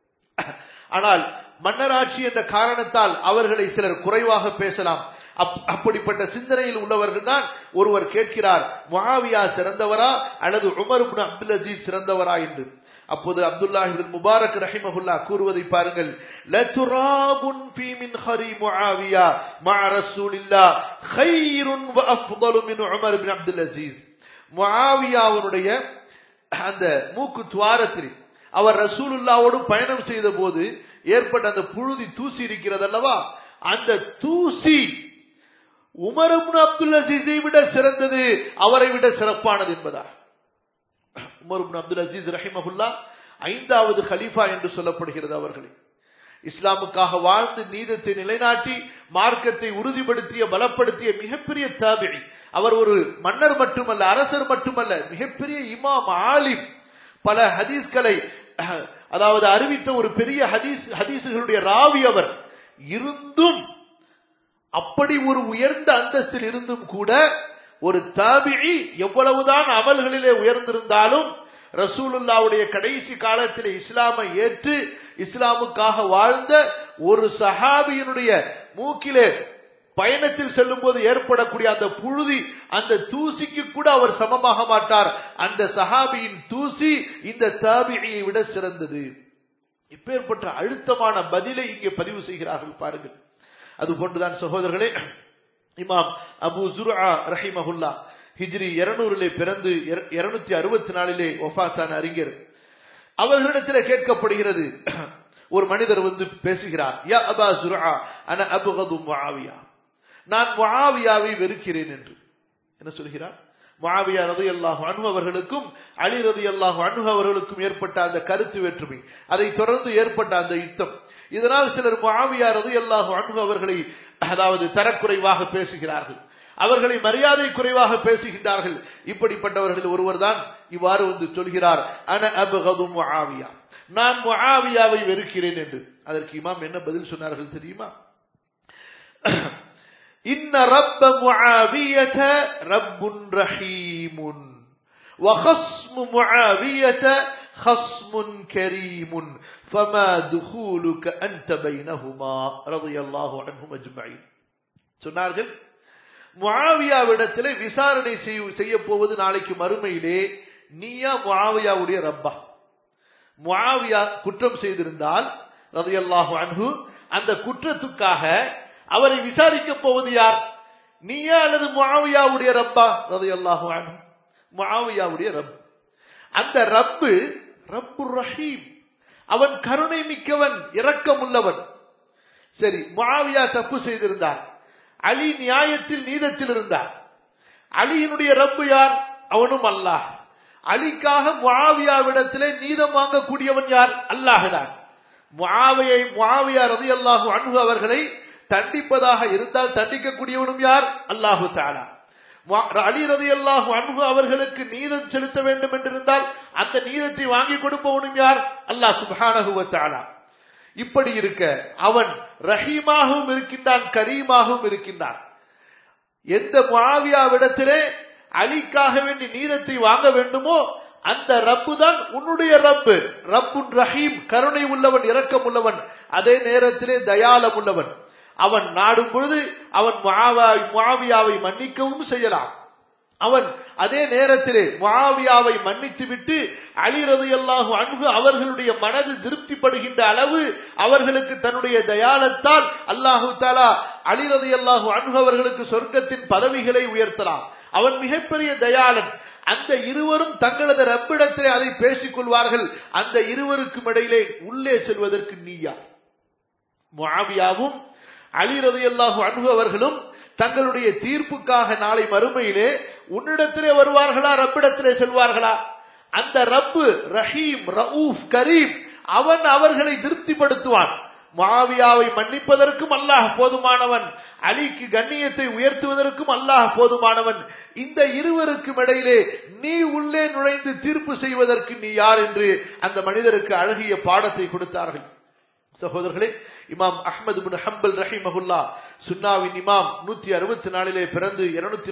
ஆனால் மன்னராட்சி என்ற காரணத்தால் அவர்களை சிலர் குறைவாக பேசலாம். அப்படிப்பட்ட சிந்தனையில் உள்ளவர்கள் தான் ஒருவர் கேட்கிறார், முஆவியா சிறந்தவரா அல்லது உமர் இப்னு அப்துல் அசீஸ் சிறந்தவரா என்று. அப்போது அப்துல்லாஹ் இப்னு முபாரக் ரஹிமஹுல்லாஹ் கூறுவதை பாருங்கள். லதுராபுன் ஃபீ மின்ஹரி முஆவியா மஅ ரசூலில்லாஹ் கைருன் வ அஃதலு மின் உமர் இப்னு அப்துல் அசீஸ். முஆவியாவுடைய அந்த மூக்கு துவாரத்தில் அவர் ரசூலுல்லாஹ்வோடு பயணம் செய்த போது ஏற்பட்ட அந்த புழுதி தூசி இருக்கிறது அல்லவா, அந்த தூசி உமர் இப்னு அப்துல் அசீஸை விட சிறந்தது, அவரை விட சிறப்பானது என்பதா. உமர் இப்னு அப்துல் அசீஸ் ரஹிமஹுல்லாஹ் 5வது கலீஃபா என்று சொல்லப்படுகிறது. அவர்கள் இஸ்லாமுக்காக வாழ்ந்து நீதத்தை நிலைநாட்டி மார்க்கத்தை உறுதிப்படுத்திய பலப்படுத்திய மிகப்பெரிய தாபிஈ. அவர் ஒரு மன்னர் மட்டுமல்ல, அரசர் மட்டுமல்ல, மிகப்பெரிய இமாம், ஆலிம். பல ஹதீஸ்களை அதாவது அறிவித்த ஒரு பெரிய ஹதீஸ்களுடைய ராவி அவர் இருந்தும், அப்படி ஒரு உயர்ந்த அந்தஸ்தில் இருந்தும் கூட ஒரு தாபிஈ எவ்வளவுதான் அமல்களிலே உயர்ந்திருந்தாலும் ரசூலுல்லாஹ்வுடைய கடைசி காலத்திலே இஸ்லாமை ஏற்று இஸ்லாமுக்காக வாழ்ந்த ஒரு சஹாபியினுடைய மூக்கிலே பயணத்தில் செல்லும் போது ஏற்படக்கூடிய அந்த புழுதி, அந்த தூசிக்கு கூட அவர் சமமாக மாட்டார். அந்த சஹாபியின் தூசி இந்த தாபிஈயை விட சிறந்தது. இப்பேற்பட்ட அழுத்தமான பதிலை இங்கே பதிவு செய்கிறார்கள் பாருங்கள். அதுபோன்றுதான் சகோதரர்களே, இமாம் அபு ஜுர்ஆ ரஹிமஹுல்லாஹ் ஹிஜ்ரி 200 பிறந்து 264 வஃபாத்தான அறிஞர். அவர்களிடத்தில் கேட்கப்படுகிறது, ஒரு மனிதர் வந்து பேசுகிறார், யா அபா ஜுர்ஆ அன அப்கது முஆவியா, நான் முஆவியாவை வெறுக்கிறேன் என்று. என்ன சொல்கிறார்? முஆவியா ரலியல்லாஹு அன்ஹு அவர்களுக்கும் அலி ரலியல்லாஹு அன்ஹு அவர்களுக்கும் ஏற்பட்ட அந்த கருத்து வேற்றுமை, அதை தொடர்ந்து ஏற்பட்ட அந்த யுத்தம், இதனால் சிலர் முஆவியா ரலியல்லாஹு அன்ஹு அவர்களை அதாவது தரக்குறைவாக பேசுகிறார்கள், அவர்களை மரியாதை குறைவாக பேசுகின்றார்கள். இப்படிப்பட்டவர்கள் ஒருவர் தான் இவ்வாறு வந்து சொல்கிறார், அன அப்கது முஆவியா, நான் முஆவியாவை வெறுக்கிறேன் என்று. அதற்கு இமாம் என்ன பதில் சொன்னார்கள் தெரியுமா? இன்ன ரப்ப முஆவியத ரப்புன் ரஹீமுன் வ ஹஸ்மு முஆவியத ஹஸ்முன் கரீமுன் ஃபமா துகூலுக அன்த பைனஹுமா ரலியல்லாஹு அன்ஹும் அஜ்மஈன். சொன்னார்கள், முஆவியாவிடத்திலே விசாரணை செய்ய போவது நாளைக்கு மறுமையிலே நீயா முஆவியாவுடைய ரப்பா? முஆவியா குற்றம் செய்திருந்தால் ரலியல்லாஹு அன்ஹு, அந்த குற்றத்துக்காக அவரை விசாரிக்க போவது யார்? நீயா அல்லது முஆவியாவுடைய ரப்பா? ரலியல்லாஹு அன்ஹு, முஆவியாவுடைய ரப். அந்த ரப்பு ரப்புர் ரஹீம், அவன் கருணை மிக்கவன், இரக்கமுள்ளவன். சரி, முஆவியா தப்பு செய்திருந்தார், அலி நியாயத்தில் நீதத்தில் இருந்தார். அலியினுடைய ரப்பு யார்? அவனும் அல்லாஹ். அலிக்காக முஆவியாவிடத்திலே நீதம் வாங்கக்கூடியவன் யார்? அல்லாஹ் தான். முஆவியா ரலியல்லாஹு அன்ஹு அவர்களை தண்டிப்பதாக இருந்தால் தண்டிக்கக்கூடியவனும் யார்? அல்லாஹு தஆலா. அலி ரலியல்லாஹு அன்ஹு அவர்களுக்கு நீதம் செலுத்த வேண்டும் என்றிருந்தால் அந்த நீதத்தை வாங்கி கொடுப்பவனும் யார்? அல்லாஹ் சுப்ஹானஹு வ தஆலா. இப்படி இருக்க அவன் ரஹீமாகவும் இருக்கின்றான், கரீமாகவும் இருக்கின்றான். எந்த முஆவியாவிடத்திலே அலிக்காக வேண்டி நீதத்தை வாங்க வேண்டுமோ அந்த ரப்பு தான் உன்னுடைய ரப்பு. ரப்புன் ரஹீம், கருணை உள்ளவன், இரக்கம் உள்ளவன், அதே நேரத்திலே தயாளம் உள்ளவன். அவன் நாடும் பொழுது அவன் முஆவியாவை மன்னிக்கவும் செய்யலாம். அவன் அதே நேரத்திலே முஆவியாவை மன்னித்து விட்டு அலி ரலியல்லாஹு அன்ஹு அவர்களுடைய மனது திருப்திப்படுகின்ற அளவு அவர்களுக்கு தன்னுடைய தயாளத்தால் அல்லாஹு தஆலா அலி ரலியல்லாஹு அன்ஹு அவர்களுக்கு சொர்க்கத்தின் பதவிகளை உயர்த்தலாம். அவன் மிகப்பெரிய தயாளன். அந்த இருவரும் தங்களது ரப்பிடத்திலே அதை பேசிக் கொள்வார்கள். அந்த இருவருக்கும் இடையிலே உள்ளே செல்வதற்கு நீயா? முஆவியாவும் அலி ரலியல்லாஹு அன்ஹு அவர்களும் தங்களுடைய தீர்ப்புக்காக நாளை மறுமையிலே உன்னிடத்திலே வருவார்களா, ரப்பிடத்திலே செல்வார்களா? அந்த ரப்பு ரஹீம், ரഊஃப், கரீம், அவன் அவர்களை திருப்திப்படுத்துவான். முஆவியாவை மன்னிப்பதற்கும் அல்லாஹ் போதுமானவன், அலிக்கு கண்ணியத்தை உயர்த்துவதற்கும் அல்லாஹ் போதுமானவன். இந்த இருவருக்கும் இடையிலே நீ உள்ளே நுழைந்து தீர்ப்பு செய்வதற்கு நீ யார் என்று அந்த மனிதருக்கு அழகிய பாடத்தை கொடுத்தார்கள். சகோதரர்களே, இமாம் அஹ்மது இப்னு ஹம்பல் ரஹிமஹுல்லா சுன்னாவின் இமாம் 164 பிறந்து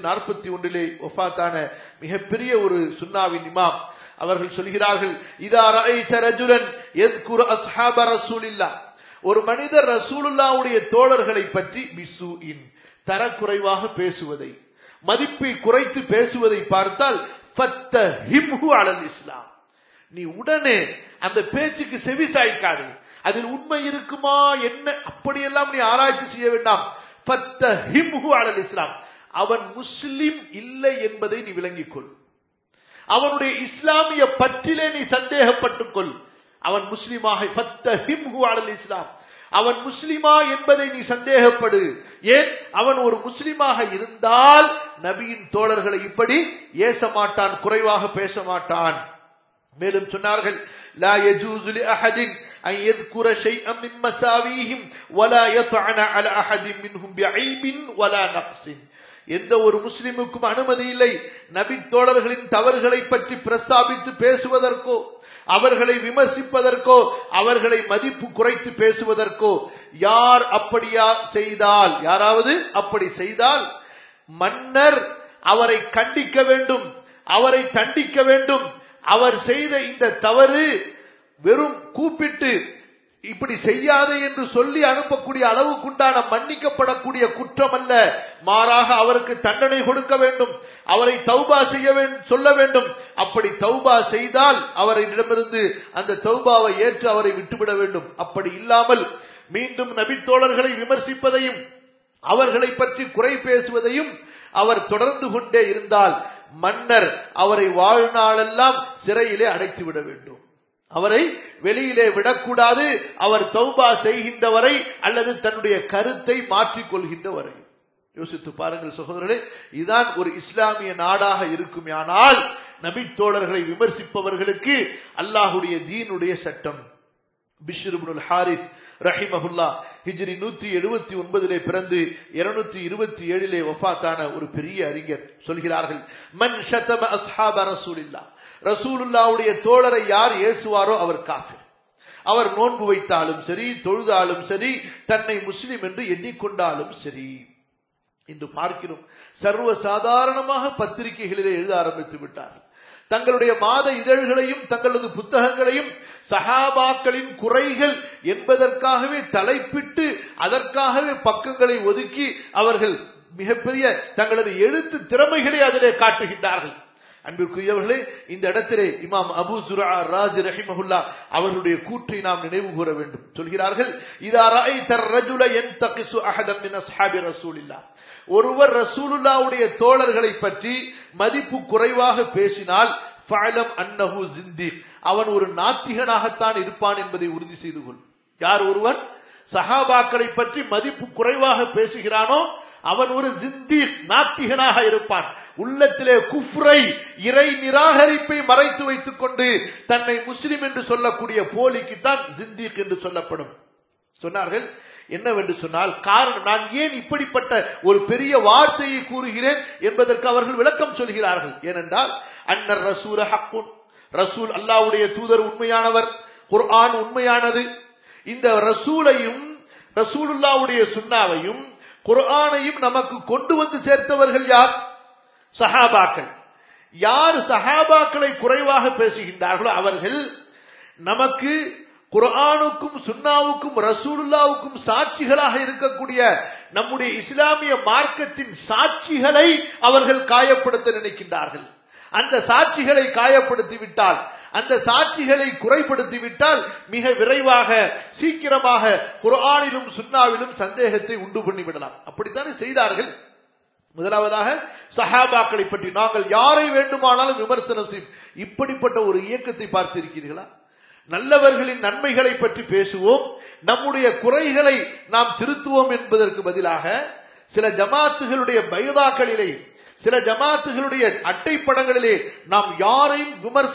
241 வஃபாத்தான மிகப்பெரிய ஒரு சுன்னாவின் இமாம் அவர்கள் சொல்கிறார்கள், இதா ரஅய்த ரஜுலன் யஸ்குரு அஸ்ஹாப ரசூலில்லாஹ், ஒரு மனிதர் ரசூலுல்லாஹ்வுடைய தோழர்களை பற்றி பிசுஇன் தரக்குறைவாக பேசுவதை, மதிப்பை குறைத்து பேசுவதை பார்த்தால் ஃபத்தஹிம்ஹு அலல் இஸ்லாம், நீ உடனே அந்த பேச்சுக்கு செவி சாய்க்காதே, அதில் உண்மை இருக்குமா என்ன அப்படியெல்லாம் நீ ஆராய்ச்சி செய்ய வேண்டாம். ஃபத்தஹிம்ஹு அலல் இஸ்லாம், அவன் முஸ்லிம் இல்லை என்பதை நீ விளங்கிக் கொள், அவனுடைய இஸ்லாமிய பற்றிலே நீ சந்தேகப்பட்டுக் கொள். அவன் முஸ்லிமாக ஃபத்தஹிம்ஹு அலல் இஸ்லாம், அவன் முஸ்லிமா என்பதை நீ சந்தேகப்படு. ஏன்? அவன் ஒரு முஸ்லிமாக இருந்தால் நபியின் தோழர்களை இப்படி ஏச மாட்டான், குறைவாக பேச மாட்டான். மேலும் சொன்னார்கள், லா யஜூஸு லி அஹதின் அன் யذ்குர ஷைஅன் மின் மசாவீஹிம் வலா யத்அன அலா அஹதின் மின்ஹும் பிஐபின் வலா நக்ஸின், எந்த ஒரு முஸ்லிமுக்கும் அனுமதி இல்லை நபி தோழர்களின் தவறுகளை பற்றி பிரஸ்தாபித்து பேசுவதற்கோ, அவர்களை விமர்சிப்பதற்கோ, அவர்களை மதிப்பு குறைத்து பேசுவதற்கோ. யார் அப்படியா செய்தால், யாராவது அப்படி செய்தால் மன்னர் அவரை கண்டிக்க வேண்டும், அவரை தண்டிக்க வேண்டும். அவர் செய்த இந்த தவறு வெறும் கூப்பிட்டு இப்படி செய்யாதே என்று சொல்லி அனுப்பக்கூடிய அளவுக்குண்டான மன்னிக்கப்படக்கூடிய குற்றம் அல்ல, மாறாக அவருக்கு தண்டனை கொடுக்க வேண்டும், அவரை தௌபா செய்ய சொல்ல வேண்டும். அப்படி தௌபா செய்தால் அவரிடமிருந்து அந்த தௌபாவை ஏற்று அவரை விட்டுவிட வேண்டும். அப்படி இல்லாமல் மீண்டும் நபி தோழர்களை விமர்சிப்பதையும் அவர்களை பற்றி குறை பேசுவதையும் அவர் தொடர்ந்து கொண்டே இருந்தால் மன்னர் அவரை வாழ்நாளெல்லாம் சிறையிலே அடைத்து விட வேண்டும், அவரை வெளியிலே விடக்கூடாது, அவர் தௌபா செய்கின்ற வரை அல்லது தன்னுடைய கருத்தை மாற்றிக் கொள்கின்ற வரை. யோசித்து பாருங்கள் சகோதரர்களே, இதுதான் ஒரு இஸ்லாமிய நாடாக இருக்குமானால் நபி தோழர்களை விமர்சிப்பவர்களுக்கு அல்லாஹுடைய தீனுடைய சட்டம். பிஷ்ர் இப்னுல் ஹாரிஸ் ரஹிமஹுல்லா ஹிஜ்ரி 179 பிறந்து 227 வஃபாத்தான ஒரு பெரிய அறிஞர் சொல்கிறார்கள், மன் ஷதம அஸ்ஹாப ரசூலில்லாஹ், ரசூலுல்லாஹ்வுடைய தோழரை யார் ஏசுவாரோ அவர் காஃபிர். அவர் நோன்பு வைத்தாலும் சரி, தொழுதாலும் சரி, தன்னை முஸ்லிம் என்று எண்ணிக்கொண்டாலும் சரி. இன்று பார்க்கிறோம், சர்வ சாதாரணமாக பத்திரிகைகளிலே எழுத ஆரம்பித்து விட்டார்கள். தங்களுடைய மாத இதழ்களையும் தங்களது புத்தகங்களையும் சஹாபாக்களின் குறைகள் என்பதற்காகவே தலைப்பிட்டு அதற்காகவே பக்கங்களை ஒதுக்கி அவர்கள் மிகப்பெரிய தங்களது எழுத்து திறமைகளை அதிலே காட்டுகின்றார்கள். அன்பிற்குரியவர்களே, இந்த இடத்திலே இமாம் அபூ ஸுர்ஆ ராஸி ரஹிமஹுல்லா அவர்களுடைய கூற்றை நாம் நினைவு கூற வேண்டும். சொல்கிறார்கள், இதா ரஅய்த الرجل ينتقص احدا من اصحاب رسول الله, ஒருவர் ரசூலுல்லாஹ்வுடைய தோழர்களை பற்றி மதிப்பு குறைவாக பேசினால் ஃபஅலம் அன்னஹு ஜிந்தீக், அவன் ஒரு நாத்திகனாகத்தான் இருப்பான் என்பதை உறுதி செய்து கொள். யார் ஒருவன் சஹாபாக்களை பற்றி மதிப்பு குறைவாக பேசுகிறானோ அவன் ஒரு ஜிந்தீக், நாத்திகனாக இருப்பான். உள்ளத்திலே குஃப்ரை, இறை நிராகரிப்பை மறைத்து வைத்துக் கொண்டு தன்னை முஸ்லிம் என்று சொல்லக்கூடிய போலிக்குத்தான் ஜிந்தீக் என்று சொல்லப்படும். சொன்னார்கள், என்னவென்று சொன்னால், காரணம், நான் ஏன் இப்படிப்பட்ட ஒரு பெரிய வார்த்தையை கூறுகிறேன் என்பதற்கு அவர்கள் விளக்கம் சொல்கிறார்கள். ஏனென்றால் அன்னர் ரசூல ஹக்குன், ரசூல் அல்லாஹ்வுடைய தூதர் உண்மையானவர், குர்ஆன் உண்மையானது. இந்த ரசூலையும் ரசூலுல்லாஹ்வுடைய சுன்னாவையும் குர்ஆனையும் நமக்கு கொண்டு வந்து சேர்த்தவர்கள் யார்? சஹாபாக்கள். யார் சஹாபாக்களை குறைவாக பேசுகின்றார்களோ அவர்கள் நமக்கு குர்ஆனுக்கும் சுன்னாவுக்கும் ரசூலுல்லாஹ்வுக்கும் சாட்சிகளாக இருக்கக்கூடிய நம்முடைய இஸ்லாமிய மார்க்கத்தின் சாட்சிகளை அவர்கள் காயப்படுத்த நினைக்கின்றார்கள். அந்த சாட்சிகளை காயப்படுத்திவிட்டால், அந்த சாட்சிகளை குறைப்படுத்திவிட்டால் மிக விரைவாக சீக்கிரமாக குர்ஆனிலும் சுன்னாவிலும் சந்தேகத்தை உண்டு பண்ணிவிடலாம். அப்படித்தானே செய்தார்கள். முதலாவதாக சஹாபாக்களை பற்றி நாங்கள் யாரை வேண்டுமானாலும் விமர்சனம் செய்வோம். இப்படிப்பட்ட ஒரு இயக்கத்தை பார்த்திருக்கிறீர்களா? நல்லவர்களின் நன்மைகளை பற்றி பேசுவோம், நம்முடைய குறைகளை நாம் திருத்துவோம் என்பதற்கு பதிலாக சில ஜமாத்துகளுடைய பைதாக்களிலே, சில ஜமாத்துகளுடைய அட்டைப்படங்களிலே நாம் யாரையும்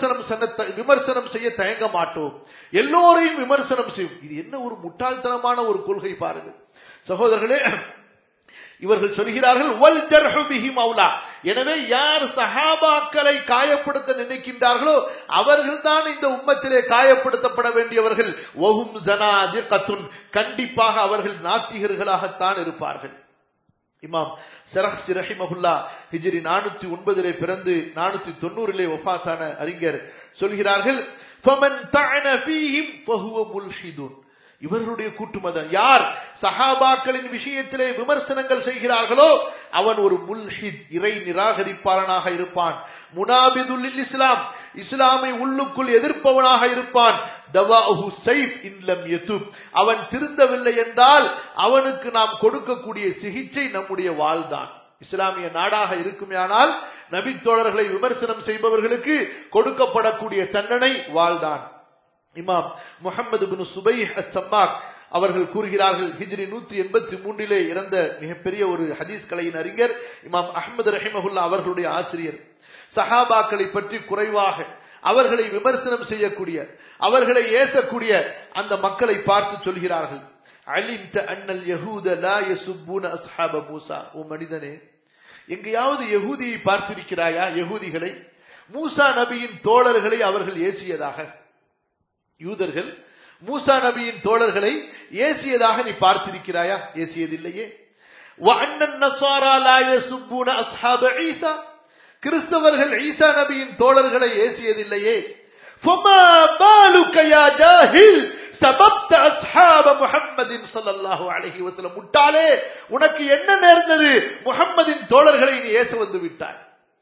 விமர்சனம் செய்ய தயங்க மாட்டோம், எல்லோரையும் விமர்சனம் செய்வோம். இது என்ன ஒரு முட்டாள்தனமான ஒரு கொள்கை பாருங்கள் சகோதரர்களே. இவர்கள் சொல்கிறார்கள் வல் ஜர்ஹு பிஹி மௌலா. எனவே யார் சஹாபாக்களை காயப்படுத்த நினைக்கின்றார்களோ அவர்கள்தான் இந்த உம்மத்திலே காயப்படுத்தப்பட வேண்டியவர்கள். வஹும் ஜனாதிகத்துன், கண்டிப்பாக அவர்கள் நாத்திகர்களாகத்தான் இருப்பார்கள். இமாம் ஸரஹ்ஸி ரஹிமஹுல்லாஹ் ஹிஜ்ரி 409 பிறந்து 490 வஃபாத்தான அறிஞர் சொல்கிறார்கள், ஃபமன் தஅன ஃபீஹிம் ஃபஹுவ முல்ஹிதுன். இவர்களுடைய கூட்டுமதம், யார் சஹாபாக்களின் விஷயத்திலே விமர்சனங்கள் செய்கிறார்களோ அவன் ஒரு முல்ஹித், இறை நிராகரிப்பாளனாக இருப்பான். முனாபிதுல் இஸ்லாம், இஸ்லாமை உள்ளுக்குள் எதிர்ப்பவனாக இருப்பான். தவாஹு ஸைஃப் இன் லம் யதுப், அவன் திருந்தவில்லை என்றால் அவனுக்கு நாம் கொடுக்கக்கூடிய சிகிச்சை நம்முடைய வாழ்தான். இஸ்லாமிய நாடாக இருக்குமேயானால் நபி தோழர்களை விமர்சனம் செய்பவர்களுக்கு கொடுக்கப்படக்கூடிய தண்டனை வாழ்தான். இமாம் முஹம்மது பின் சுபைஹ் அஸ்-சம்மாக் அவர்கள் கூறுகிறார்கள், ஹிஜ்ரி 183 இறந்த மிகப்பெரிய ஒரு ஹதீஸ் கலையின் அறிஞர் இமாம் அஹ்மது ரஹிமஹுல்லாஹ் அவர்களுடைய ஆசிரியர், சஹாபாக்களை பற்றி குறைவாக அவர்களை விமர்சனம் செய்யக்கூடிய, அவர்களை ஏசக்கூடிய அந்த மக்களை பார்த்து சொல்கிறார்கள், அலிம்த அன்னல் யஹூத லா யசுப்பூன அஸ்ஹாப மூசா. ஓ மனிதனே, எங்கேயாவது யஹூதியை பார்த்திருக்கிறாயா? யஹூதிகளை, மூசா நபியின் தோழர்களை அவர்கள் ஏசியதாக, யூதர்கள் மூசா நபியின் தோழர்களை ஏசியதாக நீ பார்த்திருக்கிறாயா? ஏசியதில்லையே. வஅன்னன் நஸாரா லா யசுப்பூன அஸ்ஹாப ஈசா, கிறிஸ்தவர்கள் ஈசா நபியின் தோழர்களை ஏசியதில்லையே. ஃபமா பாலுக யா ஜாஹில் சபப்த அஸ்ஹாப முஹம்மதின் ஸல்லல்லாஹு அலைஹி வஸல்லம். முட்டாளே, உனக்கு என்ன நேர்ந்தது? முஹம்மதின் தோழர்களை நீ ஏச வந்து விட்டாய்.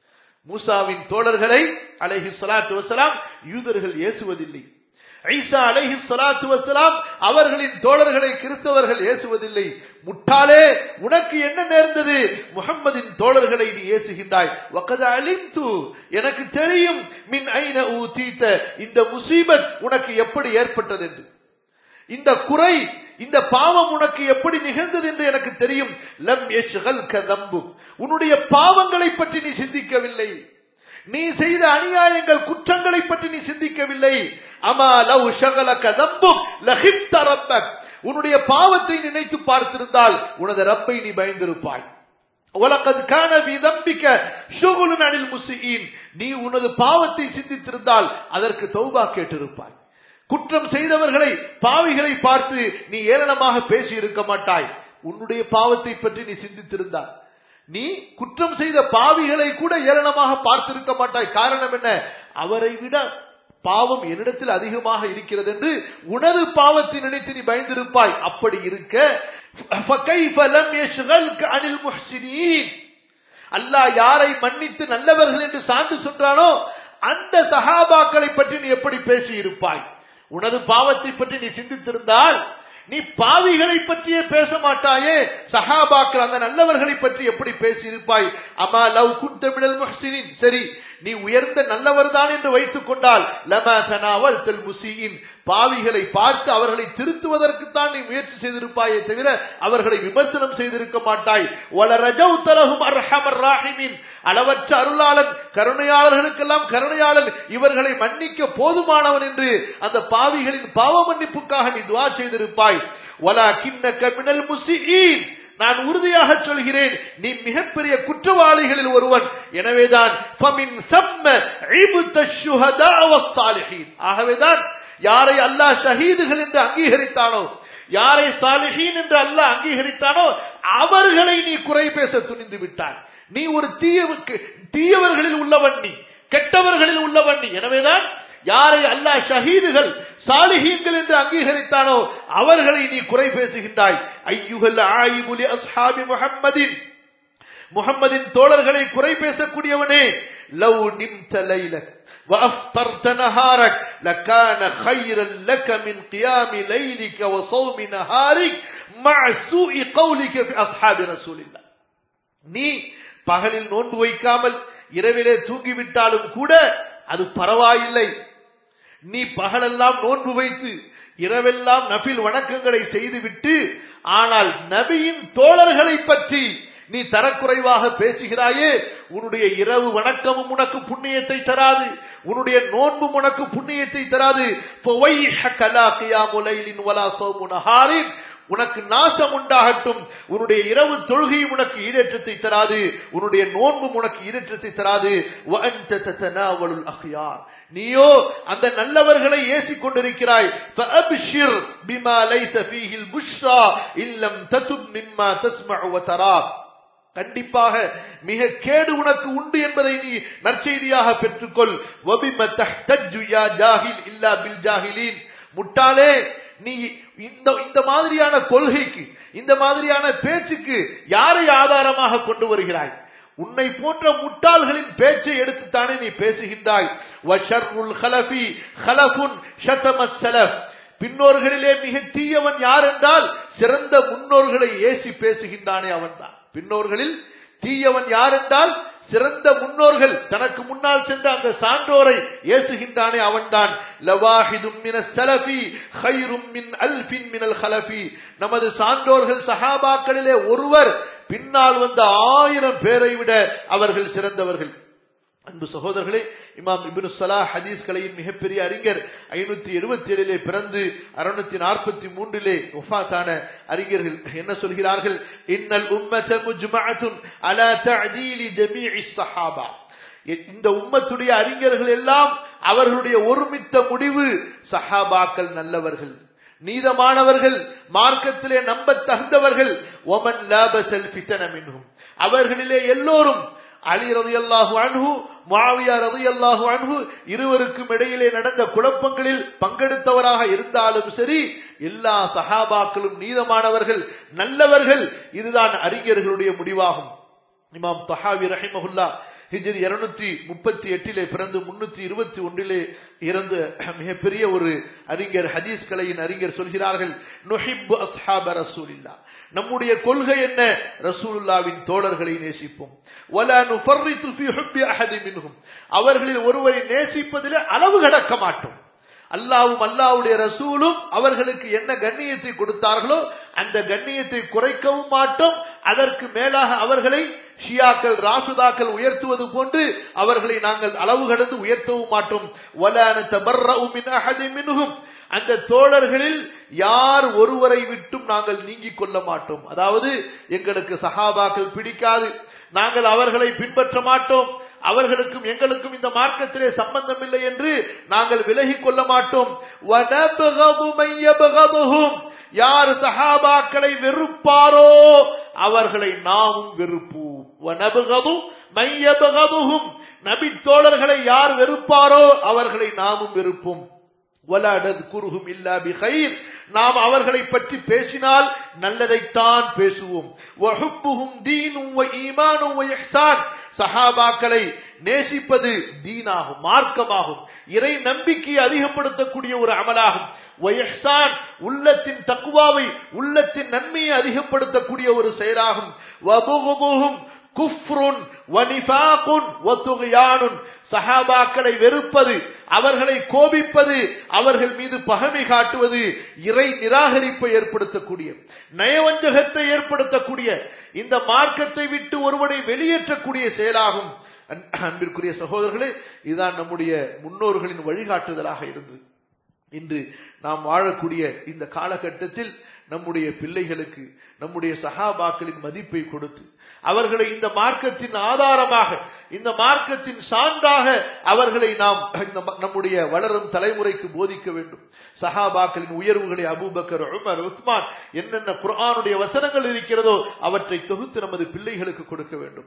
மூசாவின் தோழர்களை அலைஹி ஸலாத்து வஸலாம் யூதர்கள் ஏசுவதில்லை. ஈசா அலைஹி ஸலாத்து வஸலாம் அவர்களின் தோழர்களை கிறிஸ்தவர்கள் ஏசுவதில்லை. முட்டாளே, உனக்கு என்ன நேர்ந்தது? முஹம்மதின் தோழர்களை நீ ஏசுகின்றாய். வகத அலிம்து, எனக்கு தெரியும், மின் ஐன ஊதீத, இந்த முசீபத் உனக்கு எப்படி ஏற்பட்டது என்று, இந்த குறை, இந்த பாவம் உனக்கு எப்படி நிகழ்ந்தது என்று எனக்கு தெரியும். லம் யஷ்கல்க தம்புக், உன்னுடைய பாவங்களை பற்றி நீ சிந்திக்கவில்லை, நீ செய்த அநியாயங்கள் குற்றங்களை பற்றி நீ சிந்திக்கவில்லை. அமா லவ் ஷகலக தம்புக் லஹிப்த ரப்பக், உன்னுடைய பாவத்தை நினைத்து பார்த்திருந்தால் உனது ரப்பை நீ பயந்திருப்பாய். வலகத் கான ஃபீ தம்பிக ஷுகுலுன் அனில் முஸ்ஸிஈன், நீ உனது பாவத்தை சிந்தித்திருந்தால் அதற்கு தௌபா கேட்டிருப்பாய். குற்றம் செய்தவர்களை, பாவிகளை பார்த்து நீ ஏளனமாக பேசி இருக்க மாட்டாய். உன்னுடைய பாவத்தை பற்றி நீ சிந்தித்திருந்தால் நீ குற்றம் செய்த பாவிகளை கூட ஏளனமாக பார்த்திருக்க மாட்டாய். காரணம் என்ன? அவரை விட பாவம் என்னிடத்தில் அதிகமாக இருக்கிறது என்று உனது பாவத்தை நினைத்து நீ பயந்திருப்பாய். அப்படி இருக்க ஃபகைஃப லம் யஷ்கல்க அனில் முஹ்சினீன், அல்லாஹ் யாரை மன்னித்து நல்லவர்கள் என்று சான்று சொல்றானோ அந்த சஹாபாக்களை பற்றி நீ எப்படி பேசி இருப்பாய்? உனது பாவத்தை பற்றி நீ சிந்தித்திருந்தால் நீ பாவிகளை பற்றியே பேச மாட்டாயே, சஹாபாக்கள் அந்த நல்லவர்களை பற்றி எப்படி பேசி இருப்பாய்? அமா லவ் குன்த மினல் முஹ்சினின், சரி நீ உயர்ந்த நல்லவர் தான் என்று வைத்துக் கொண்டால் லமா தனாவல்தல் முஸீஇன், பாவிகளை பார்த்து அவர்களை திருத்துவதற்கு தான் நீ முயற்சி செய்திருப்பாயே தவிர அவர்களை விமர்சனம் செய்திருக்க மாட்டாய். வல ரஜௌத லஹும் அர்ஹமர் ராஹிமீன், அளவற்ற அருளாளன், கருணையாளர்களுக்கெல்லாம் கருணையாளன், இவர்களை மன்னிக்க போதுமானவன் என்று அந்த பாவிகளின் பாவ மன்னிப்புக்காக நீ துஆ செய்திருப்பாய். வலாகின்னக மினல் முஸீஇன், நான் உறுதியாக சொல்கிறேன், நீ மிகப்பெரிய குற்றவாளிகளில் ஒருவன். எனவேதான் ஃபமின் ஸம்ம இபுத ஷுஹதா வஸ்ஸாலிஹீன், ஆகவேதான் யாரை அல்லாஹ் ஷஹீதுகள் என்று அங்கீகரித்தானோ, யாரை சாலிஹீன் என்று அல்லாஹ் அங்கீகரித்தானோ அவர்களை நீ குறை பேச துணிந்து விட்டாய். நீ ஒரு தீயவர்களில் உள்ளவன், நீ கெட்டவர்களில் உள்ளவன் நீ. எனவேதான் யாரை அல்லாஹ் ஷஹீதுகள் சாலிஹீன்கள் என்று அங்கீகரித்தானோ அவர்களை நீ குறை பேசுகின்றாய். ஐயுகல் ஆயிபு லி அஸ்ஹாபி முஹம்மதின், முஹம்மதின் தோழர்களை குறை பேசக்கூடியவனே, லவ் நிம்த லைலக் வ அஃப்தர்த நஹாரக் லகான கைரன் லக மின் கியாமி லைலிக வ ஸௌமி நஹாரிக் மஅ சூஇ கௌலிக ஃபி அஸ்ஹாபி ரசூலில்லாஹ். நீ பகலில் நோன்பு வைக்காமல் இரவிலே தூங்கிவிட்டாலும் கூட அது பரவாயில்லை. நீ பகலெல்லாம் நோன்பு வைத்து இரவெல்லாம் நஃபில் வணக்கங்களை செய்துவிட்டு ஆனால் நபியின் தோழர்களை பற்றி நீ தரக்குறைவாக பேசுகிறாயே, உன்னுடைய இரவு வணக்கமும் உனக்கு புண்ணியத்தை தராது, உன்னுடைய நோன்பும் உனக்கு புண்ணியத்தை தராது. உனக்கு நாசம் உண்டாகட்டும், உன்னுடைய இரவு தொழுகையும் உனக்கு ஈடேற்றத்தை தராது, உன்னுடைய நோன்பும் உனக்கு ஈடேற்றத்தை தராது. வஅன்த ததனாவலுல் அக்யார், நீயோ அந்த நல்லவர்களை ஏசிக் கொண்டிருக்கிறாய். ஃபஅப்ஷிர் பிமா லைஸ ஃபீஹில் புஷ்ரா இல்லம் ததுப் மிம்மா தஸ்மஉ வ தரா, கண்டிப்பாக மிக கேடு உனக்கு உண்டு என்பதை நீ நற்செய்தியாக பெற்றுக்கொள். வபிம தஹ்தஜு யா ஜாஹில் இல்லா பில் ஜாஹிலீன், முட்டாளே நீ இந்த மாதிரியான கொள்கைக்கு, இந்த மாதிரியான பேச்சுக்கு யாரை ஆதாரமாக கொண்டு வருகிறாய்? உன்னை போன்ற முட்டாள்களின் பேச்சை எடுத்துத்தானே நீ பேசுகின்றாய். வஷர்ருல் ஹலஃபி ஹலஃபுன் ஷதமஸ் ஸலஃப், பின்னோர்களிலே மிக தீயவன் யார் என்றால் சிறந்த முன்னோர்களை ஏசி பேசுகின்றானே அவன்தான். பின்னோர்களில் தீயவன் யார் என்றால் சிறந்த முன்னோர்கள், தனக்கு முன்னால் சென்ற அந்த சான்றோரை ஏசுகின்றானே அவன்தான். லவாஹிதும் மினஸ் ஸலஃபி கைரும் மின் அல்ஃபின் மினல் ஹலஃபி, நமது சான்றோர்கள் சஹாபாக்களிலே ஒருவர் பின்னால் வந்த 1000 பேரை விட அவர்கள் சிறந்தவர்கள். அன்பு சகோதரர்களே, இமாம் இப்னு ஸலாஹ் ஹதீஸ் கலையின் மிகப்பெரிய அறிஞர், 577 பிறந்து 643 வஃபாத்தான அறிஞர்கள் என்ன சொல்கிறார்கள்? இன்னல் உம்மத முஜ்மஅத்துன் அலா தஅதீலி ஜமீஇ ஸஹாபா, இந்த உம்மத்துடைய அறிஞர்கள் எல்லாம் அவர்களுடைய ஒருமித்த முடிவு சஹாபாக்கள் நல்லவர்கள், நீதமானவர்கள், மார்க்கத்திலே நம்ப தகுந்தவர்கள். ஒமன் லாபஸல் ஃபிதன மின்ஹும், அவர்களிலே எல்லோரும் அலி ரலியல்லாஹு அன்ஹு, முஆவியா ரலியல்லாஹு அன்ஹு இருவருக்கும் இடையிலே நடந்த குழப்பங்களில் பங்கெடுத்தவராக இருந்தாலும் சரி, எல்லா சஹாபாக்களும் நீதமானவர்கள், நல்லவர்கள். இதுதான் அறிஞர்களுடைய முடிவாகும். இமாம் தஹாவி ரஹிமஹுல்லா ஹிஜ்ரி 238 பிறந்து 321 இறந்த மிகப்பெரிய ஒரு அறிஞர், ஹதீஸ் கலையின் அறிஞர் சொல்கிறார்கள், நுஹிப்பு அஸ்ஹாப ரசூலில்லாஹ், நம்முடைய கொள்கை என்ன? ரசூலுல்லாஹ்வின் தோழர்களை நேசிப்போம். வலா நுஃபர்ரிது ஃபீ ஹுப்பி அஹதி மின்ஹும், அவர்களில் ஒருவரை நேசிப்பதிலே அளவு கடக்க மாட்டோம். அல்லாஹ்வும் அல்லாஹ்வுடைய ரசூலும் அவர்களுக்கு என்ன கண்ணியத்தை கொடுத்தார்களோ அந்த கண்ணியத்தை குறைக்கவும் மாட்டோம். அதற்கு மேலாக அவர்களை ஷியாக்கள் ராஃபிதாக்கள் உயர்த்துவது போன்று அவர்களை நாங்கள் அளவு கடந்து உயர்த்தவும் மாட்டோம். வலா நதபர்ரஉ மின் அஹதி மின்ஹும், அந்த தோழர்களில் யார் ஒருவரை விட்டும் நாங்கள் நீங்கிக் கொள்ள மாட்டோம். அதாவது எங்களுக்கு சஹாபாக்கள் பிடிக்காது, நாங்கள் அவர்களை பின்பற்ற மாட்டோம், அவர்களுக்கும் எங்களுக்கும் இந்த மார்க்கத்திலே சம்பந்தம் இல்லை என்று நாங்கள் விலகிக் கொள்ள மாட்டோம். வனபகது மையபகதுஹும், யார் சஹாபாக்களை வெறுப்பாரோ அவர்களை நாமும் வெறுப்போம். வனபகது மையபகதுஹும், நபி தோழர்களை யார் வெறுப்பாரோ அவர்களை நாமும் வெறுப்போம். வலா நذ்குருஹும் இல்லா பிகைர், நாம் அவர்களை பற்றி பேசினால் நல்லதைத்தான் பேசுவோம். வஹுப்புஹும் தீனும் வ ஈமானும் வ இஹ்சான், சஹாபாக்களை நேசிப்பது தீனாகும், மார்க்கமாகும், இறை நம்பிக்கையை அதிகப்படுத்தக்கூடிய ஒரு அமலாகும். வ இஹ்சான், உள்ளத்தின் தக்வாவை, உள்ளத்தின் நன்மையை அதிகப்படுத்தக்கூடிய ஒரு செயலாகும். வ புகுதுஹும் குஃப்ருன் வ நிஃபாகுன் வ துக்யானுன், சஹாபாக்களை வெறுப்பது, அவர்களை கோபிப்பது, அவர்கள் மீது பகைமை காட்டுவது இறை நிராகரிப்பை ஏற்படுத்தக்கூடிய, நயவஞ்சகத்தை ஏற்படுத்தக்கூடிய, இந்த மார்க்கத்தை விட்டு ஒருவனை வெளியேற்றக்கூடிய செயலாகும். அன்பிற்குரிய சகோதரர்களே, இதுதான் நம்முடைய முன்னோர்களின் வழிகாட்டுதலாக இருந்தது. இன்று நாம் வாழக்கூடிய இந்த காலகட்டத்தில் நம்முடைய பிள்ளைகளுக்கு நம்முடைய சஹாபாக்களின் மதிப்பை கொடுத்து அவர்களை இந்த மார்க்கத்தின் ஆதாரமாக, இந்த மார்க்கத்தின் சான்றாக அவர்களை நாம் நம்முடைய வளரும் தலைமுறைக்கு போதிக்க வேண்டும். சஹாபாக்களின் உயர்வுகளை அபூபக்கர், உமர், உஸ்மான் என்னென்ன குர்ஆனுடைய வசனங்கள் இருக்கிறதோ அவற்றை தொகுத்து நமது பிள்ளைகளுக்கு கொடுக்க வேண்டும்.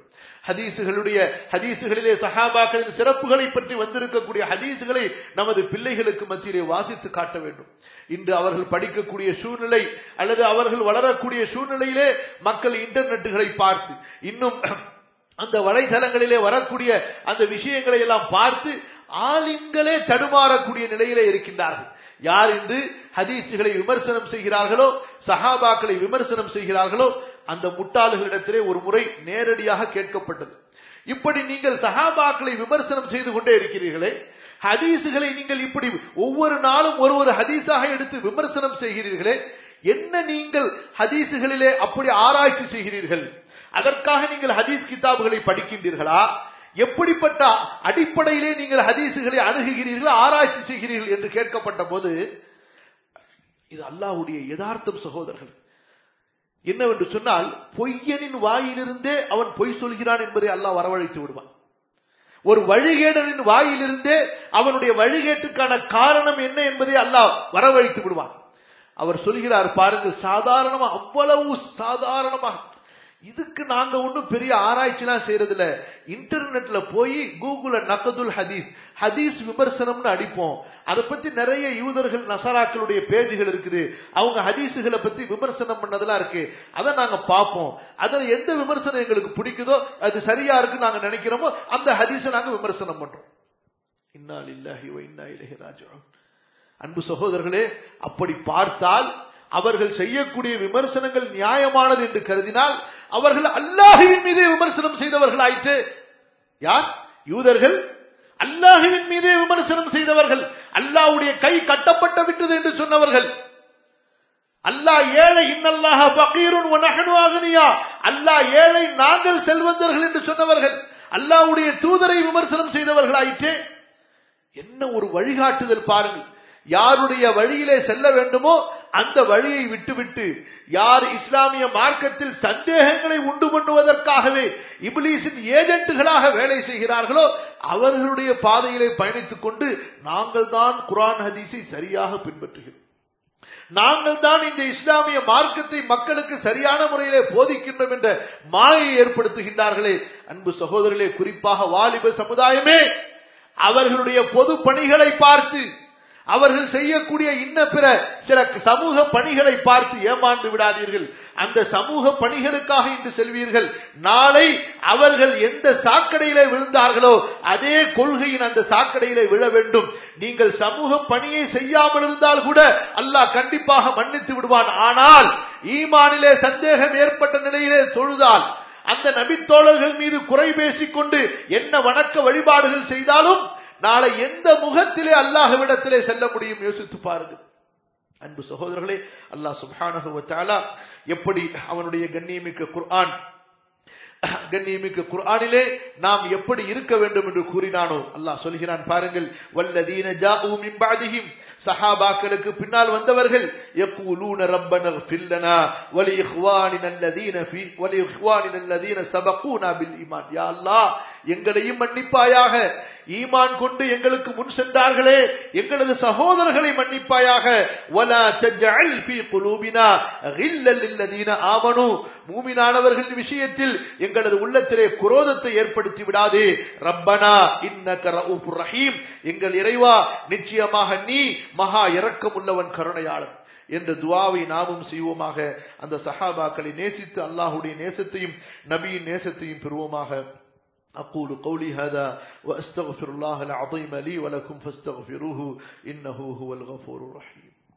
ஹதீசுகளிலே சஹாபாக்களின் சிறப்புகளை பற்றி வந்திருக்கக்கூடிய ஹதீசுகளை நமது பிள்ளைகளுக்கு மத்தியிலே வாசித்து காட்ட வேண்டும். இன்று அவர்கள் படிக்கக்கூடிய சூழ்நிலை அல்லது அவர்கள் வளரக்கூடிய சூழ்நிலையிலே மக்கள் இன்டர்நெட்டுகளை பார்த்து, இன்னும் அந்த வலைதளங்களிலே வரக்கூடிய அந்த விஷயங்களை எல்லாம் பார்த்து ஆலிம்களே தடுமாறக்கூடிய நிலையிலே இருக்கின்றார்கள். யார் இன்று ஹதீசுகளை விமர்சனம் செய்கிறார்களோ, சஹாபாக்களை விமர்சனம் செய்கிறார்களோ, அந்த முட்டாள்களிடத்திலே ஒரு முறை நேரடியாக கேட்கப்பட்டது, இப்படி நீங்கள் சஹாபாக்களை விமர்சனம் செய்து கொண்டே இருக்கிறீர்களே, ஹதீசுகளை நீங்கள் இப்படி ஒவ்வொரு நாளும் ஒரு ஹதீஸாக எடுத்து விமர்சனம் செய்கிறீர்களே, என்ன நீங்கள் ஹதீசுகளிலே அப்படி ஆராய்ச்சி செய்கிறீர்கள்? அதற்காக நீங்கள் ஹதீஸ் கிதாபுகளை படிக்கின்றீர்களா? எப்படிப்பட்ட அடிப்படையிலே நீங்கள் ஹதீசுகளை அணுகுகிறீர்கள், ஆராய்ச்சி செய்கிறீர்கள் என்று கேட்கப்பட்ட போது, இது அல்லாஹ்வுடைய யதார்த்தம் சகோதரர்கள். என்னவென்று சொன்னால், பொய்யனின் வாயிலிருந்தே அவன் பொய் சொல்கிறான் என்பதை அல்லாஹ் வரவழைத்து விடுவான். ஒரு வழிகேடனின் வாயிலிருந்தே அவனுடைய வழிகேட்டுக்கான காரணம் என்ன என்பதை அல்லாஹ் வரவழைத்து விடுவான். அவர் சொல்கிறார் பாருங்கள், சாதாரணமா, அவ்வளவு சாதாரணமாக, இதுக்கு நாங்க ஒன்றும் பெரிய ஆராய்ச்சிலாம் செய்யறதில்ல. இன்டர்நெட்ல போய் கூகுள்ல நகதுல் ஹதீஸ், ஹதீஸ் விமர்சனம்னு அடிப்போம். அதை பத்தி நிறைய யூதர்கள் நசராக்களுடைய பேஜுகள் இருக்குது. அவங்க ஹதீஸுகளை பத்தி விமர்சனம் பண்ணதெல்லாம் இருக்கு. அதை நாங்க பார்ப்போம். அதுல எந்த விமர்சனம் எங்களுக்கு பிடிக்குதோ, அது சரியா இருக்கு நாங்க நினைக்கிறோமோ, அந்த ஹதீஸை நாங்க விமர்சனம் பண்றோம். இன்னா லில்லாஹி வ இன்னா இலைஹி ராஜிஊன். அன்பு சகோதரர்களே, அப்படி பார்த்தால் அவர்கள் செய்யக்கூடிய விமர்சனங்கள் நியாயமானது என்று கருதினால் அவர்கள் அல்லாஹ்வின் மீதே விமர்சனம் செய்தவர்கள் ஆயிற்று. யார்? யூதர்கள் அல்லாஹ்வின் மீதே விமர்சனம் செய்தவர்கள். அல்லாஹ்வுடைய கை கட்டப்பட்டு விட்டது என்று சொன்னவர்கள். அல்லாஹ் ஏழை, இன்னல்லாஹ ஃபகீருன் வ நஹ்னு அக்னியா, அல்லாஹ் ஏழை, நாங்கள் செல்வந்தர்கள் என்று சொன்னவர்கள். அல்லாஹ்வுடைய தூதரை விமர்சனம் செய்தவர்கள் ஆயிற்று. என்ன ஒரு வழிகாட்டுதல் பாருங்கள். யாருடைய வழியிலே செல்ல வேண்டுமோ அந்த வழியை விட்டுவிட்டு, யார் இஸ்லாமிய மார்க்கத்தில் சந்தேகங்களை உண்டு பண்ணுவதற்காகவே இப்லீஸின் ஏஜென்ட்டுகளாக வேலை செய்கிறார்களோ அவர்களுடைய பாதையிலே பயணித்துக் கொண்டு நாங்கள் தான் குர்ஆன் ஹதீஸை சரியாக பின்பற்றுகிறோம், நாங்கள் தான் இந்த இஸ்லாமிய மார்க்கத்தை மக்களுக்கு சரியான முறையிலே போதிக்கின்றோம் என்ற மாயை ஏற்படுத்துகின்றார்களே. அன்பு சகோதரர்களே, குறிப்பாக வாலிப சமுதாயமே, அவர்களுடைய பொது பணிகளை பார்த்து, அவர்கள் செய்யக்கூடிய இன்ன பிற சில சமூக பணிகளை பார்த்து ஏமாந்து விடாதீர்கள். அந்த சமூக பணிகளுக்காக இன்று செல்வீர்கள், நாளை அவர்கள் எந்த சாக்கடையிலே விழுந்தார்களோ அதே கொள்கையின் அந்த சாக்கடையிலே விழ வேண்டும். நீங்கள் சமூக பணியை செய்யாமல் இருந்தால் கூட அல்லாஹ் கண்டிப்பாக மன்னித்து விடுவான். ஆனால் ஈமானிலே சந்தேகம் ஏற்பட்ட நிலையிலே தொழுதால், அந்த நபித்தோழர்கள் மீது குறை பேசிக்கொண்டு என்ன வணக்க வழிபாடுகள் செய்தாலும் நாளை எந்த முகத்திலே அல்லாஹ்விடத்திலே செல்ல முடியும்? யோசித்து பாருங்கள். அன்பு சகோதரர்களே, அல்லாஹ் சுப்ஹானஹு வ தஆலா எப்படி அவனுடைய கண்ணியமிக்க குர்ஆனிலே நாம் எப்படி இருக்க வேண்டும் என்று கூறினானோ அல்லாஹ் சொல்கிறான் பாருங்கள். வல்லதீன ஜாஉ மின் பஅதிஹிம், சஹாபாக்களுக்கு பின்னால் வந்தவர்கள், யகூலூன ரப்பனா இக்ஃபிர் லனா வ லிஇக்வானினா அல்லதீன சபகூனா பில் ஈமான், யா அல்லாஹ் எங்களையும் மன்னிப்பாயாக, ஈமான் கொண்டு எங்களுக்கு முன் சென்றார்களே எங்களது சகோதரர்களை மன்னிப்பாயாக. வலா தஜ்அல் ஃபீ குலூபினா கில்லல் லில்லதீன ஆமனூ, மூமினானவர்களின் விஷயத்தில் எங்களது உள்ளத்திலே குரோதத்தை ஏற்படுத்தி விடாதே. ரப்பனா இன்னக ரഊஃபுர் ரஹீம், எங்கள் இறைவா நிச்சயமாக நீ மகா இரக்கமுள்ளவன், கருணையாளன் என்ற துஆவை நாமும் செய்வோமாக. அந்த சஹாபாக்களை நேசித்து அல்லாஹ்வுடைய நேசத்தையும் நபியின் நேசத்தையும் பெறுவோமாக. أقول قولي هذا وأستغفر الله العظيم لي ولكم فاستغفروه إنه هو الغفور الرحيم.